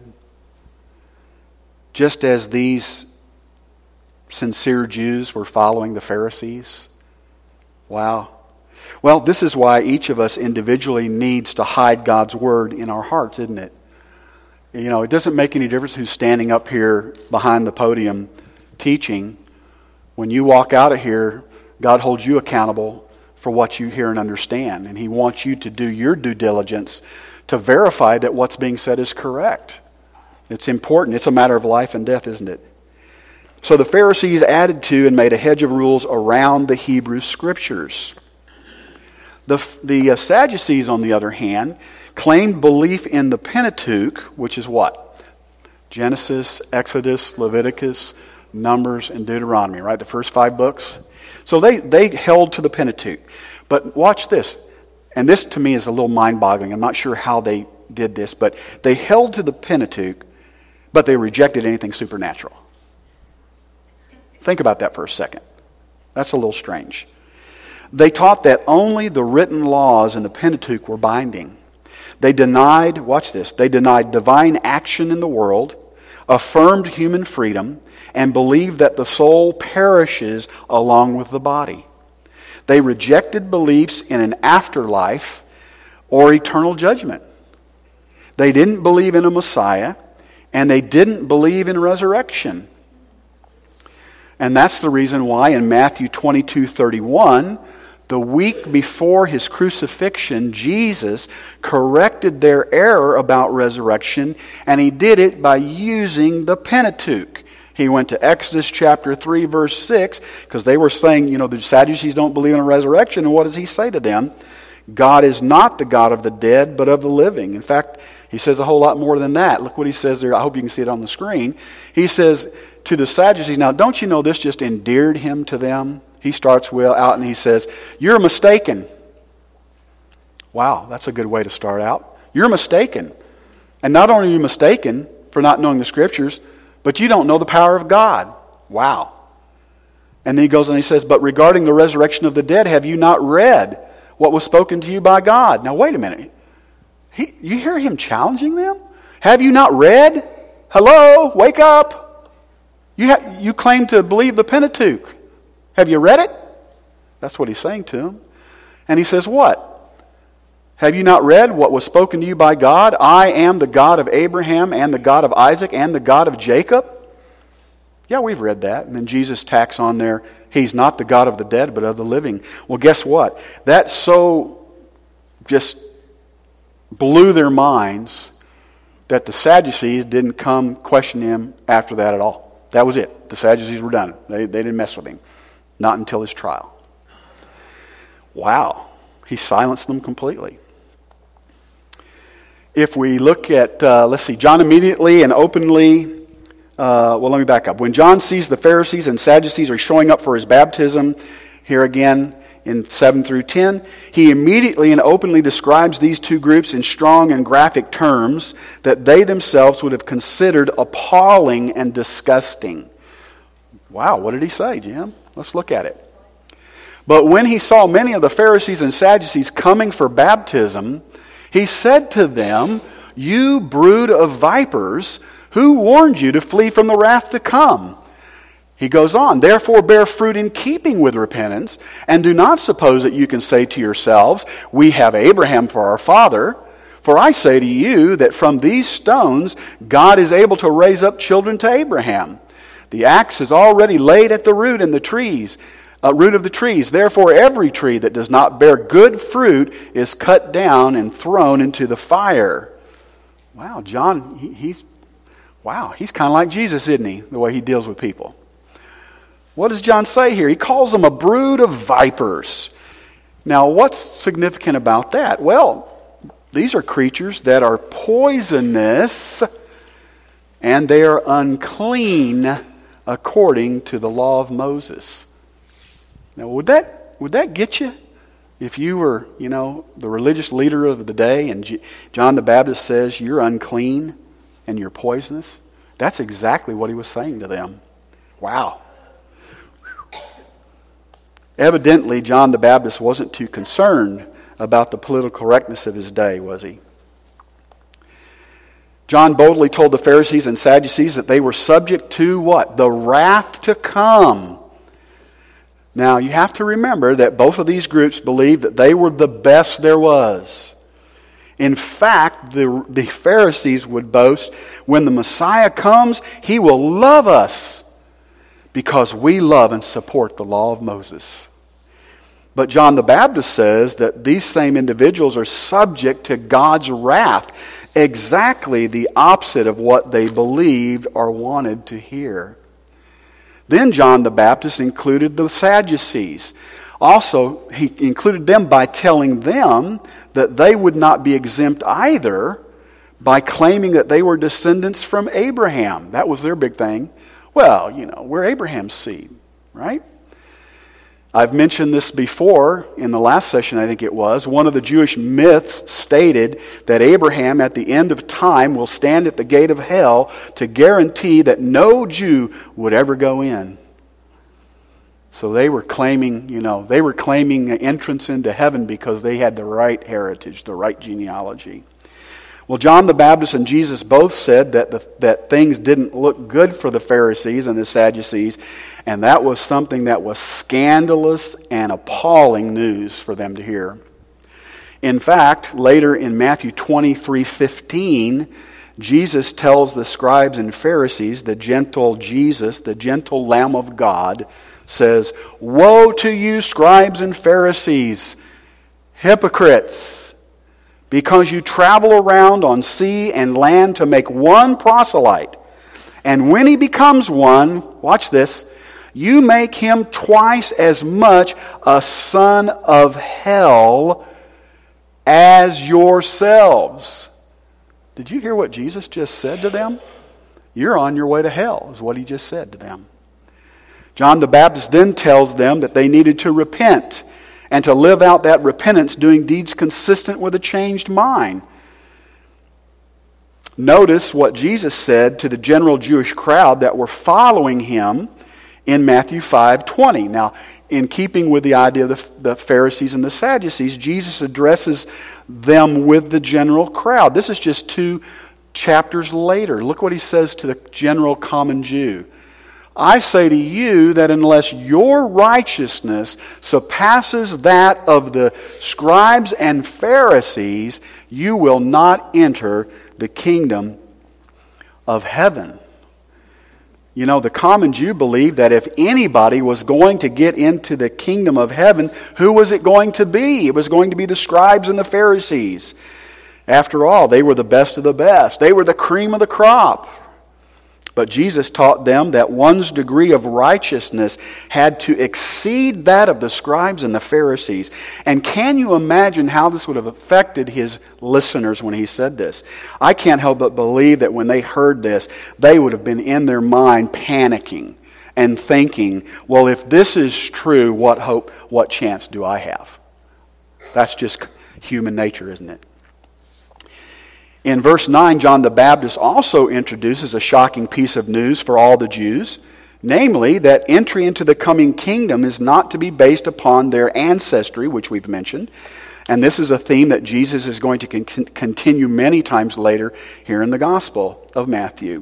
Just as these sincere Jews were following the Pharisees. Wow. Well, this is why each of us individually needs to hide God's Word in our hearts, isn't it? You know, it doesn't make any difference who's standing up here behind the podium teaching. When you walk out of here, God holds you accountable for what you hear and understand. And He wants you to do your due diligence to verify that what's being said is correct. It's important. It's a matter of life and death, isn't it? So the Pharisees added to and made a hedge of rules around the Hebrew Scriptures. The, the uh, Sadducees, on the other hand, claimed belief in the Pentateuch, which is what? Genesis, Exodus, Leviticus, Numbers, and Deuteronomy, right? The first five books. So they, they held to the Pentateuch. But watch this. And this to me is a little mind-boggling. I'm not sure how they did this, but they held to the Pentateuch, but they rejected anything supernatural. Think about that for a second. That's a little strange. They taught that only the written laws in the Pentateuch were binding. They denied, watch this, they denied divine action in the world, affirmed human freedom, and believed that the soul perishes along with the body. They rejected beliefs in an afterlife or eternal judgment. They didn't believe in a Messiah, and they didn't believe in resurrection. And that's the reason why in Matthew twenty-two thirty-one, the week before his crucifixion, Jesus corrected their error about resurrection, and he did it by using the Pentateuch. He went to Exodus chapter three, verse six, because they were saying, you know, the Sadducees don't believe in a resurrection, and what does he say to them? God is not the God of the dead, but of the living. In fact, he says a whole lot more than that. Look what he says there. I hope you can see it on the screen. He says to the Sadducees, now don't you know this just endeared him to them? He starts well out and he says, you're mistaken. Wow, that's a good way to start out. You're mistaken. And not only are you mistaken for not knowing the Scriptures, but you don't know the power of God. Wow. And then he goes and he says, but regarding the resurrection of the dead, have you not read what was spoken to you by God? Now wait a minute. He, you hear him challenging them? Have you not read? Hello, wake up. You, ha- you claim to believe the Pentateuch. Have you read it? That's what he's saying to them. And he says, what? Have you not read what was spoken to you by God? I am the God of Abraham and the God of Isaac and the God of Jacob. Yeah, we've read that. And then Jesus tacks on there, he's not the God of the dead, but of the living. Well, guess what? That so just blew their minds that the Sadducees didn't come question him after that at all. That was it. The Sadducees were done. They, they didn't mess with him. Not until his trial. Wow. He silenced them completely. If we look at, uh, let's see, John immediately and openly, uh, well, let me back up. When John sees the Pharisees and Sadducees are showing up for his baptism, here again in seven through ten, he immediately and openly describes these two groups in strong and graphic terms that they themselves would have considered appalling and disgusting. Wow, what did he say, Jim? Let's look at it. But when he saw many of the Pharisees and Sadducees coming for baptism, he said to them, you brood of vipers, who warned you to flee from the wrath to come? He goes on, therefore bear fruit in keeping with repentance, and do not suppose that you can say to yourselves, we have Abraham for our father. For I say to you that from these stones God is able to raise up children to Abraham. The axe is already laid at the root in the trees, uh, root of the trees. Therefore, every tree that does not bear good fruit is cut down and thrown into the fire. Wow, John, he, he's wow, he's kind of like Jesus, isn't he? The way he deals with people. What does John say here? He calls them a brood of vipers. Now, what's significant about that? Well, these are creatures that are poisonous and they are unclean according to the law of Moses. Now, would that would that get you? If you were, you know, the religious leader of the day and G- John the Baptist says you're unclean and you're poisonous, that's exactly what he was saying to them. Wow. Evidently, John the Baptist wasn't too concerned about the political correctness of his day, was he? John boldly told the Pharisees and Sadducees that they were subject to what? The wrath to come. Now, you have to remember that both of these groups believed that they were the best there was. In fact, the, the Pharisees would boast, when the Messiah comes, he will love us because we love and support the law of Moses. But John the Baptist says that these same individuals are subject to God's wrath. Exactly the opposite of what they believed or wanted to hear. Then John the Baptist included the Sadducees. Also, he included them by telling them that they would not be exempt either, by claiming that they were descendants from Abraham. That was their big thing. Well, you know, we're Abraham's seed, right? I've mentioned this before in the last session, I think it was. One of the Jewish myths stated that Abraham at the end of time will stand at the gate of hell to guarantee that no Jew would ever go in. So they were claiming, you know, they were claiming an entrance into heaven because they had the right heritage, the right genealogy. Well, John the Baptist and Jesus both said that the, that things didn't look good for the Pharisees and the Sadducees, and that was something that was scandalous and appalling news for them to hear. In fact, later in Matthew twenty-three fifteen, Jesus tells the scribes and Pharisees, the gentle Jesus, the gentle Lamb of God, says, "Woe to you, scribes and Pharisees, hypocrites! Because you travel around on sea and land to make one proselyte. And when he becomes one," watch this, "you make him twice as much a son of hell as yourselves." Did you hear what Jesus just said to them? You're on your way to hell, is what he just said to them. John the Baptist then tells them that they needed to repent and to live out that repentance, doing deeds consistent with a changed mind. Notice what Jesus said to the general Jewish crowd that were following him in Matthew five twenty. Now, in keeping with the idea of the, the Pharisees and the Sadducees, Jesus addresses them with the general crowd. This is just two chapters later. Look what he says to the general common Jew. "I say to you that unless your righteousness surpasses that of the scribes and Pharisees, you will not enter the kingdom of heaven." You know, the common Jew believed that if anybody was going to get into the kingdom of heaven, who was it going to be? It was going to be the scribes and the Pharisees. After all, they were the best of the best. They were the cream of the crop. But Jesus taught them that one's degree of righteousness had to exceed that of the scribes and the Pharisees. And can you imagine how this would have affected his listeners when he said this? I can't help but believe that when they heard this, they would have been in their mind panicking and thinking, well, if this is true, what hope, what chance do I have? That's just human nature, isn't it? In verse nine, John the Baptist also introduces a shocking piece of news for all the Jews, namely that entry into the coming kingdom is not to be based upon their ancestry, which we've mentioned. And this is a theme that Jesus is going to con- continue many times later here in the Gospel of Matthew.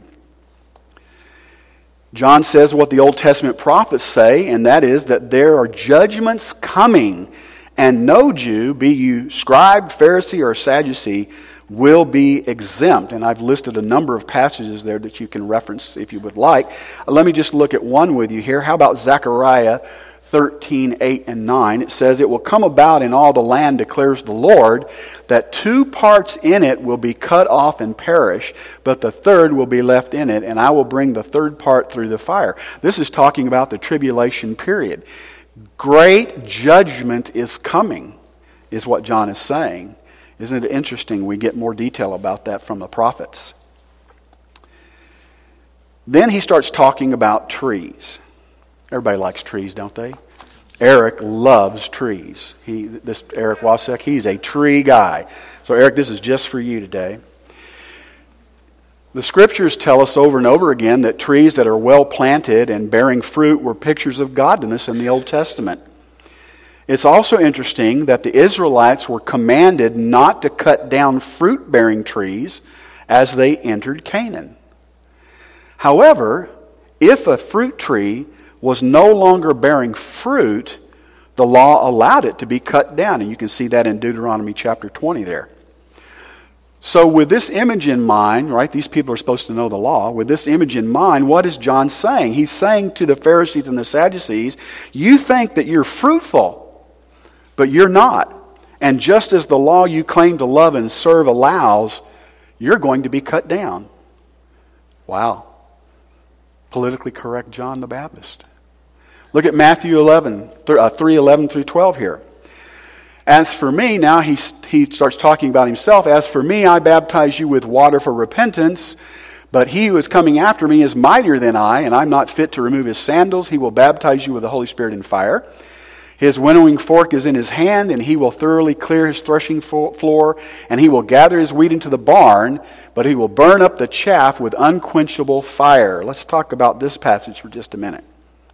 John says what the Old Testament prophets say, and that is that there are judgments coming, and no Jew, be you scribe, Pharisee, or Sadducee, will be exempt. And I've listed a number of passages there that you can reference if you would like. Let me just look at one with you here. How about Zechariah thirteen, eight and nine? It says, "It will come about in all the land, declares the Lord, that two parts in it will be cut off and perish, but the third will be left in it, and I will bring the third part through the fire." This is talking about the tribulation period. Great judgment is coming, is what John is saying. Isn't it interesting? We get more detail about that from the prophets. Then he starts talking about trees. Everybody likes trees, don't they? Eric loves trees. He, this Eric Wasek, he's a tree guy. So Eric, this is just for you today. The scriptures tell us over and over again that trees that are well planted and bearing fruit were pictures of godliness in the Old Testament. It's also interesting that the Israelites were commanded not to cut down fruit-bearing trees as they entered Canaan. However, if a fruit tree was no longer bearing fruit, the law allowed it to be cut down. And you can see that in Deuteronomy chapter twenty there. So with this image in mind, right, these people are supposed to know the law. With this image in mind, what is John saying? He's saying to the Pharisees and the Sadducees, you think that you're fruitful, but you're not. And just as the law you claim to love and serve allows, you're going to be cut down. Wow. Politically correct John the Baptist. Look at Matthew eleven, three eleven through twelve here. As for me, now he, he starts talking about himself. As for me, I baptize you with water for repentance, but he who is coming after me is mightier than I, and I'm not fit to remove his sandals. He will baptize you with the Holy Spirit and fire. His winnowing fork is in his hand, and he will thoroughly clear his threshing floor, and he will gather his wheat into the barn, but he will burn up the chaff with unquenchable fire. Let's talk about this passage for just a minute.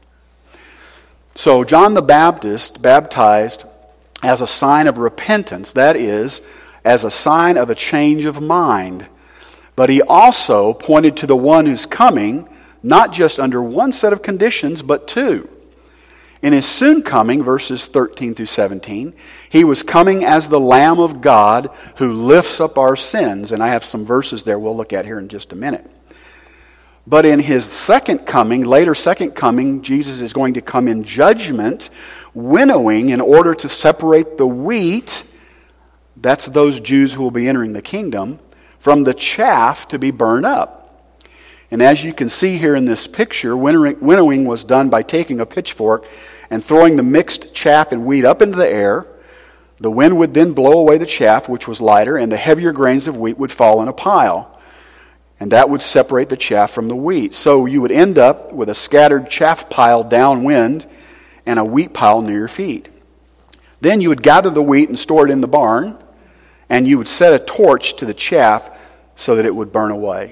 So John the Baptist baptized as a sign of repentance, that is, as a sign of a change of mind. But he also pointed to the one who's coming, not just under one set of conditions, but two. In his soon coming, verses thirteen through seventeen, he was coming as the Lamb of God who lifts up our sins. And I have some verses there we'll look at here in just a minute. But in his second coming, later second coming, Jesus is going to come in judgment, winnowing in order to separate the wheat, that's those Jews who will be entering the kingdom, from the chaff to be burned up. And as you can see here in this picture, winnowing was done by taking a pitchfork and throwing the mixed chaff and wheat up into the air. The wind would then blow away the chaff, which was lighter, and the heavier grains of wheat would fall in a pile. And that would separate the chaff from the wheat. So you would end up with a scattered chaff pile downwind and a wheat pile near your feet. Then you would gather the wheat and store it in the barn, and you would set a torch to the chaff so that it would burn away.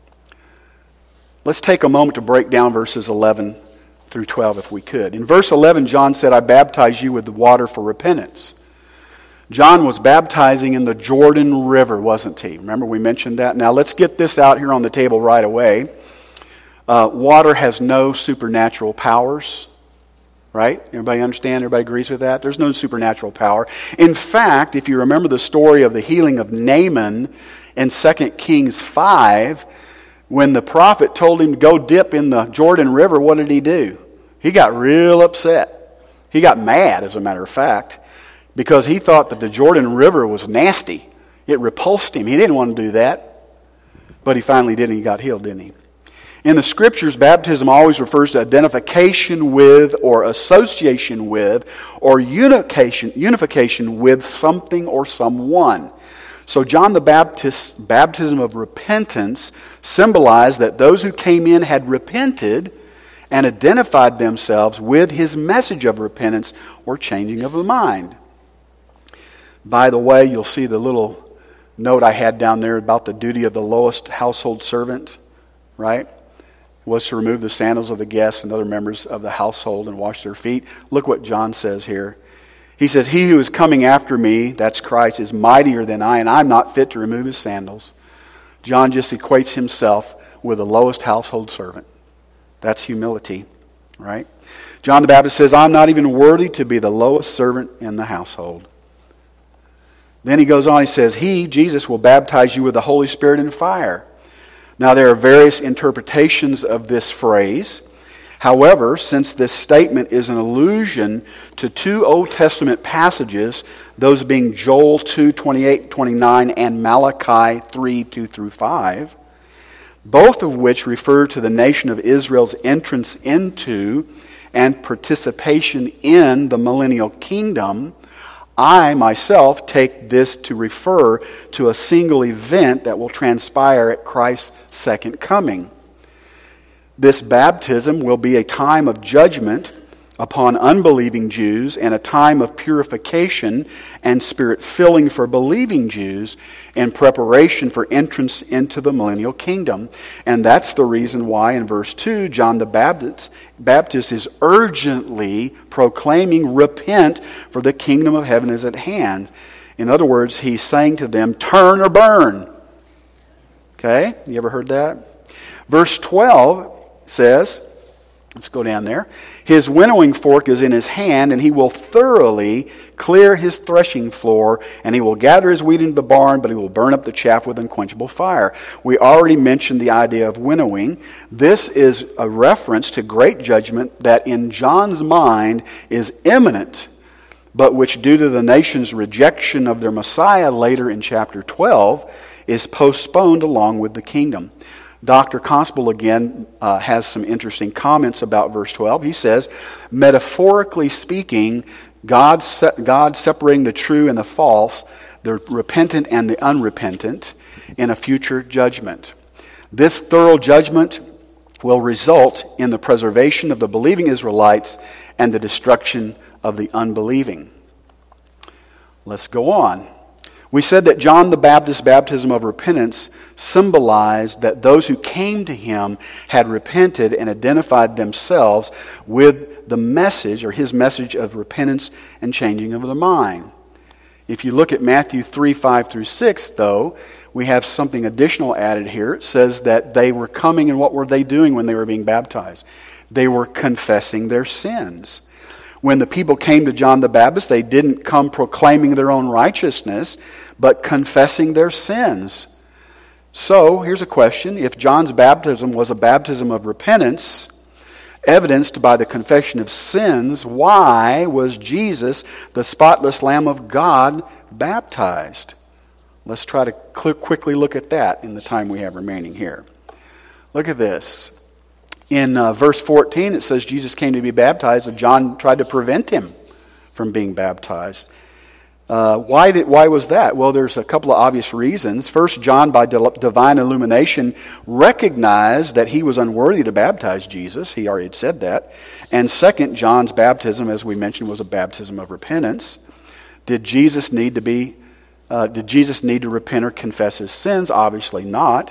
Let's take a moment to break down verses eleven through twelve if we could. In verse eleven, John said, I baptize you with the water for repentance. John was baptizing in the Jordan River, wasn't he? Remember we mentioned that? Now let's get this out here on the table right away. Uh, water has no supernatural powers, right? Everybody understand? Everybody agrees with that? There's no supernatural power. In fact, if you remember the story of the healing of Naaman in Second Kings five, when the prophet told him to go dip in the Jordan River, what did he do? He got real upset. He got mad, as a matter of fact, because he thought that the Jordan River was nasty. It repulsed him. He didn't want to do that. But he finally did, and he got healed, didn't he? In the Scriptures, baptism always refers to identification with or association with or unification, unification with something or someone. So John the Baptist's baptism of repentance symbolized that those who came in had repented and identified themselves with his message of repentance or changing of the mind. By the way, you'll see the little note I had down there about the duty of the lowest household servant, right? Was to remove the sandals of the guests and other members of the household and wash their feet. Look what John says here. He says, he who is coming after me, that's Christ, is mightier than I, and I'm not fit to remove his sandals. John just equates himself with the lowest household servant. That's humility, right? John the Baptist says, I'm not even worthy to be the lowest servant in the household. Then he goes on, he says, he, Jesus, will baptize you with the Holy Spirit and fire. Now there are various interpretations of this phrase. However, since this statement is an allusion to two Old Testament passages, those being Joel two, twenty-eight, twenty-nine, and Malachi three, two through five, both of which refer to the nation of Israel's entrance into and participation in the millennial kingdom, I myself take this to refer to a single event that will transpire at Christ's second coming. This baptism will be a time of judgment upon unbelieving Jews and a time of purification and spirit filling for believing Jews in preparation for entrance into the millennial kingdom. And that's the reason why in verse two, John the Baptist, Baptist is urgently proclaiming, repent, for the kingdom of heaven is at hand. In other words, he's saying to them, turn or burn. Okay, you ever heard that? Verse twelve says, let's go down there. His winnowing fork is in his hand, and he will thoroughly clear his threshing floor, and he will gather his wheat into the barn, but he will burn up the chaff with unquenchable fire. We already mentioned the idea of winnowing. This is a reference to great judgment that in John's mind is imminent, but which due to the nation's rejection of their Messiah later in chapter twelve is postponed along with the kingdom. Doctor Constable again uh, has some interesting comments about verse twelve. He says, metaphorically speaking, God, se- God separating the true and the false, the repentant and the unrepentant, in a future judgment. This thorough judgment will result in the preservation of the believing Israelites and the destruction of the unbelieving. Let's go on. We said that John the Baptist's baptism of repentance symbolized that those who came to him had repented and identified themselves with the message, or his message of repentance and changing of the mind. If you look at Matthew three, five through six, though, we have something additional added here. It says that they were coming, and what were they doing when they were being baptized? They were confessing their sins. When the people came to John the Baptist, they didn't come proclaiming their own righteousness, but confessing their sins. So, here's a question. If John's baptism was a baptism of repentance, evidenced by the confession of sins, why was Jesus, the spotless Lamb of God, baptized? Let's try to quickly look at that in the time we have remaining here. Look at this. In uh, verse fourteen, it says Jesus came to be baptized, and John tried to prevent him from being baptized. Uh, why did, why was that? Well, there's a couple of obvious reasons. First, John, by divine illumination, recognized that he was unworthy to baptize Jesus. He already had said that. And second, John's baptism, as we mentioned, was a baptism of repentance. Did Jesus need to be? Uh, did Jesus need to repent or confess his sins? Obviously not.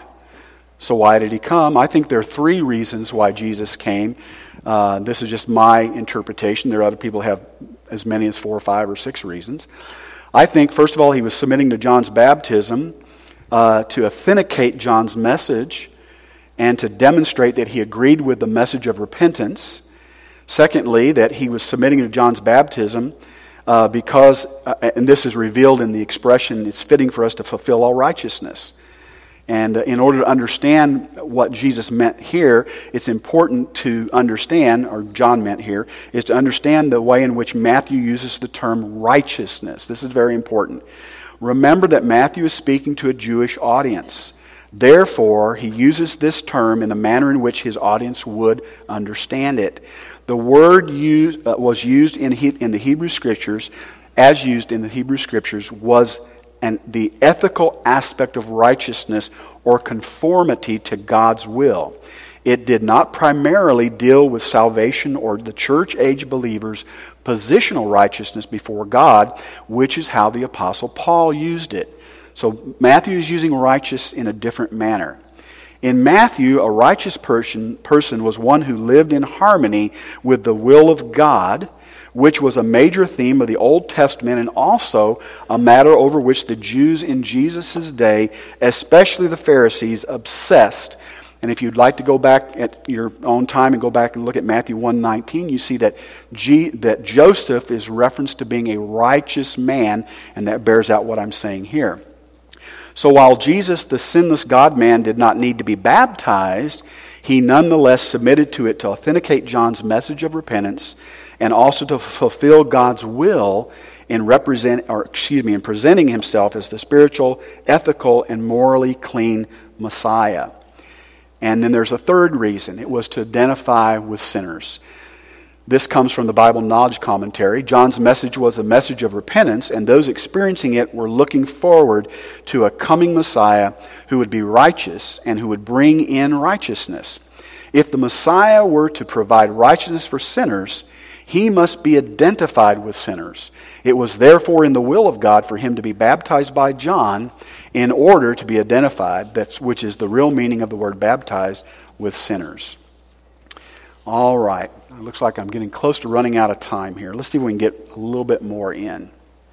So why did he come? I think there are three reasons why Jesus came. Uh, this is just my interpretation. There are other people who have as many as four or five or six reasons. I think, first of all, he was submitting to John's baptism uh, to authenticate John's message and to demonstrate that he agreed with the message of repentance. Secondly, that he was submitting to John's baptism uh, because, uh, and this is revealed in the expression, it's fitting for us to fulfill all righteousness. And in order to understand what Jesus meant here, it's important to understand, or John meant here, is to understand the way in which Matthew uses the term righteousness. This is very important. Remember that Matthew is speaking to a Jewish audience. Therefore, he uses this term in the manner in which his audience would understand it. The word used, uh, was used in, he, in the Hebrew Scriptures, as used in the Hebrew Scriptures, was and the ethical aspect of righteousness or conformity to God's will. It did not primarily deal with salvation or the church age believers' positional righteousness before God, which is how the Apostle Paul used it. So Matthew is using righteous in a different manner. In Matthew, a righteous person, person was one who lived in harmony with the will of God, which was a major theme of the Old Testament and also a matter over which the Jews in Jesus' day, especially the Pharisees, obsessed. And if you'd like to go back at your own time and go back and look at Matthew one nineteen, you see that G, that Joseph is referenced to being a righteous man, and that bears out what I'm saying here. So while Jesus, the sinless God-man, did not need to be baptized, he nonetheless submitted to it to authenticate John's message of repentance and also to fulfill God's will in represent, or excuse me, in presenting himself as the spiritual, ethical, and morally clean Messiah. And then there's a third reason. It was to identify with sinners. This comes from the Bible Knowledge Commentary. John's message was a message of repentance, and those experiencing it were looking forward to a coming Messiah who would be righteous and who would bring in righteousness. If the Messiah were to provide righteousness for sinners, he must be identified with sinners. It was therefore in the will of God for him to be baptized by John in order to be identified, that's, which is the real meaning of the word baptized, with sinners. All right. It looks like I'm getting close to running out of time here. Let's see if we can get a little bit more in.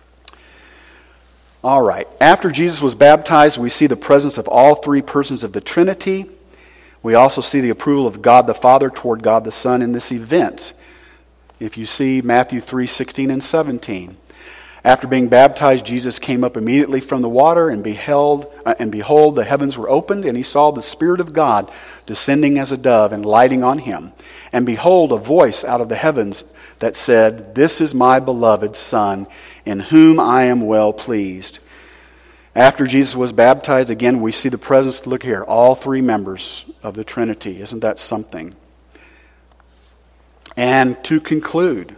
All right. After Jesus was baptized, we see the presence of all three persons of the Trinity. We also see the approval of God the Father toward God the Son in this event. If you see Matthew three sixteen and seventeen. After being baptized, Jesus came up immediately from the water, and beheld, uh, and behold, the heavens were opened, and he saw the Spirit of God descending as a dove and lighting on him. And behold, a voice out of the heavens that said, "This is my beloved Son, in whom I am well pleased." After Jesus was baptized, again, we see the presence, look here, all three members of the Trinity. Isn't that something? And to conclude,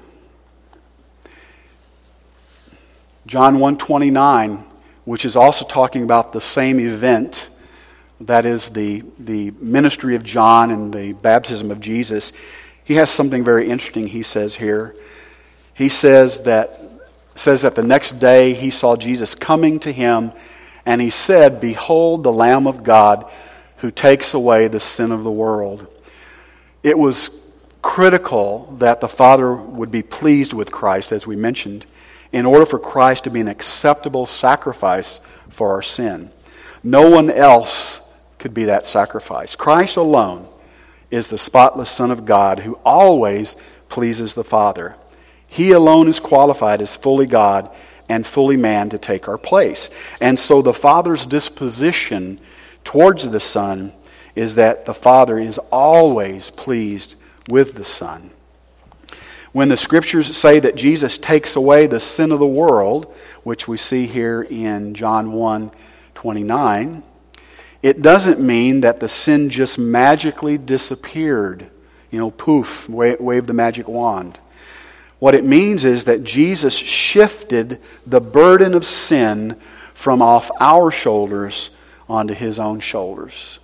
John one twenty-nine, which is also talking about the same event, that is the, the ministry of John and the baptism of Jesus, he has something very interesting he says here. He says that says that the next day he saw Jesus coming to him, and he said, "Behold the Lamb of God who takes away the sin of the world." It was critical that the Father would be pleased with Christ, as we mentioned, in order for Christ to be an acceptable sacrifice for our sin. No one else could be that sacrifice. Christ alone is the spotless Son of God who always pleases the Father. He alone is qualified as fully God and fully man to take our place. And so the Father's disposition towards the Son is that the Father is always pleased with the Son. When the Scriptures say that Jesus takes away the sin of the world, which we see here in John one twenty-nine, it doesn't mean that the sin just magically disappeared. You know, poof, wave, wave the magic wand. What it means is that Jesus shifted the burden of sin from off our shoulders onto His own shoulders.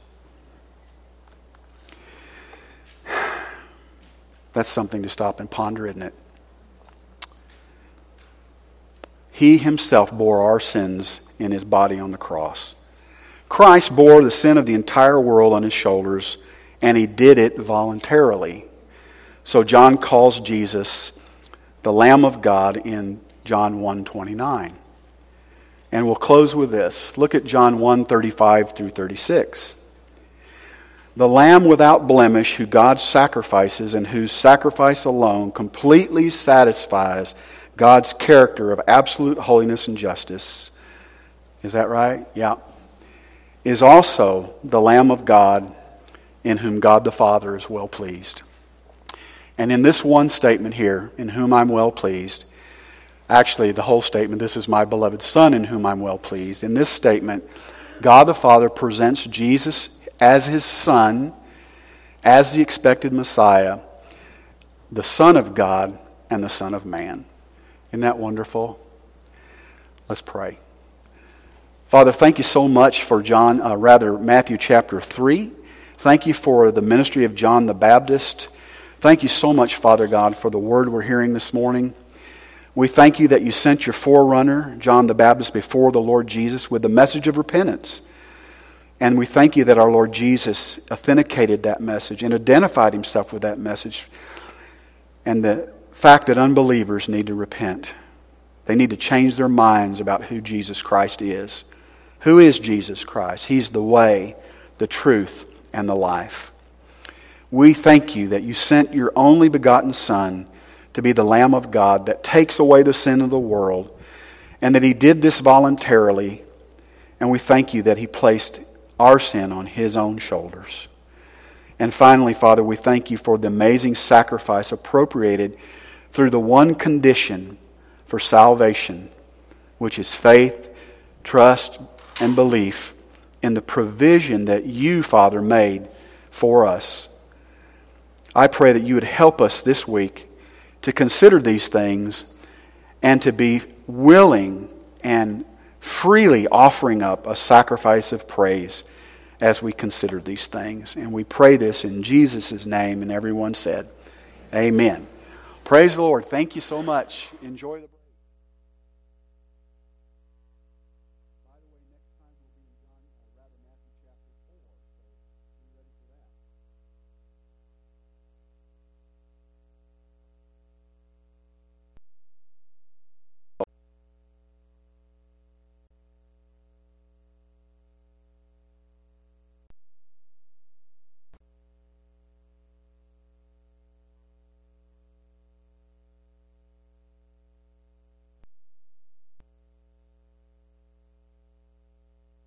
That's something to stop and ponder, isn't it? He Himself bore our sins in His body on the cross. Christ bore the sin of the entire world on His shoulders, and He did it voluntarily. So John calls Jesus the Lamb of God in John one twenty-nine. And we'll close with this. Look at John one thirty-five through thirty-six. The Lamb without blemish who God sacrifices, and whose sacrifice alone completely satisfies God's character of absolute holiness and justice. Is that right? Yeah. Is also the Lamb of God in whom God the Father is well pleased. And in this one statement here, in whom I'm well pleased, actually the whole statement, this is my beloved Son in whom I'm well pleased. In this statement, God the Father presents Jesus as His Son, as the expected Messiah, the Son of God and the Son of Man. Isn't that wonderful? Let's pray. Father, thank you so much for John, uh, rather Matthew chapter three. Thank you for the ministry of John the Baptist. Thank you so much, Father God, for the word we're hearing this morning. We thank you that you sent your forerunner, John the Baptist, before the Lord Jesus with the message of repentance. And we thank you that our Lord Jesus authenticated that message and identified Himself with that message. And the fact that unbelievers need to repent. They need to change their minds about who Jesus Christ is. Who is Jesus Christ? He's the way, the truth, and the life. We thank you that you sent your only begotten Son to be the Lamb of God that takes away the sin of the world, and that He did this voluntarily. And we thank you that He placed our sin on His own shoulders. And finally, Father, we thank you for the amazing sacrifice appropriated through the one condition for salvation, which is faith, trust, and belief in the provision that you, Father, made for us. I pray that you would help us this week to consider these things and to be willing and freely offering up a sacrifice of praise as we consider these things. And we pray this in Jesus' name, and everyone said, Amen. Praise the Lord. Thank you so much. Enjoy the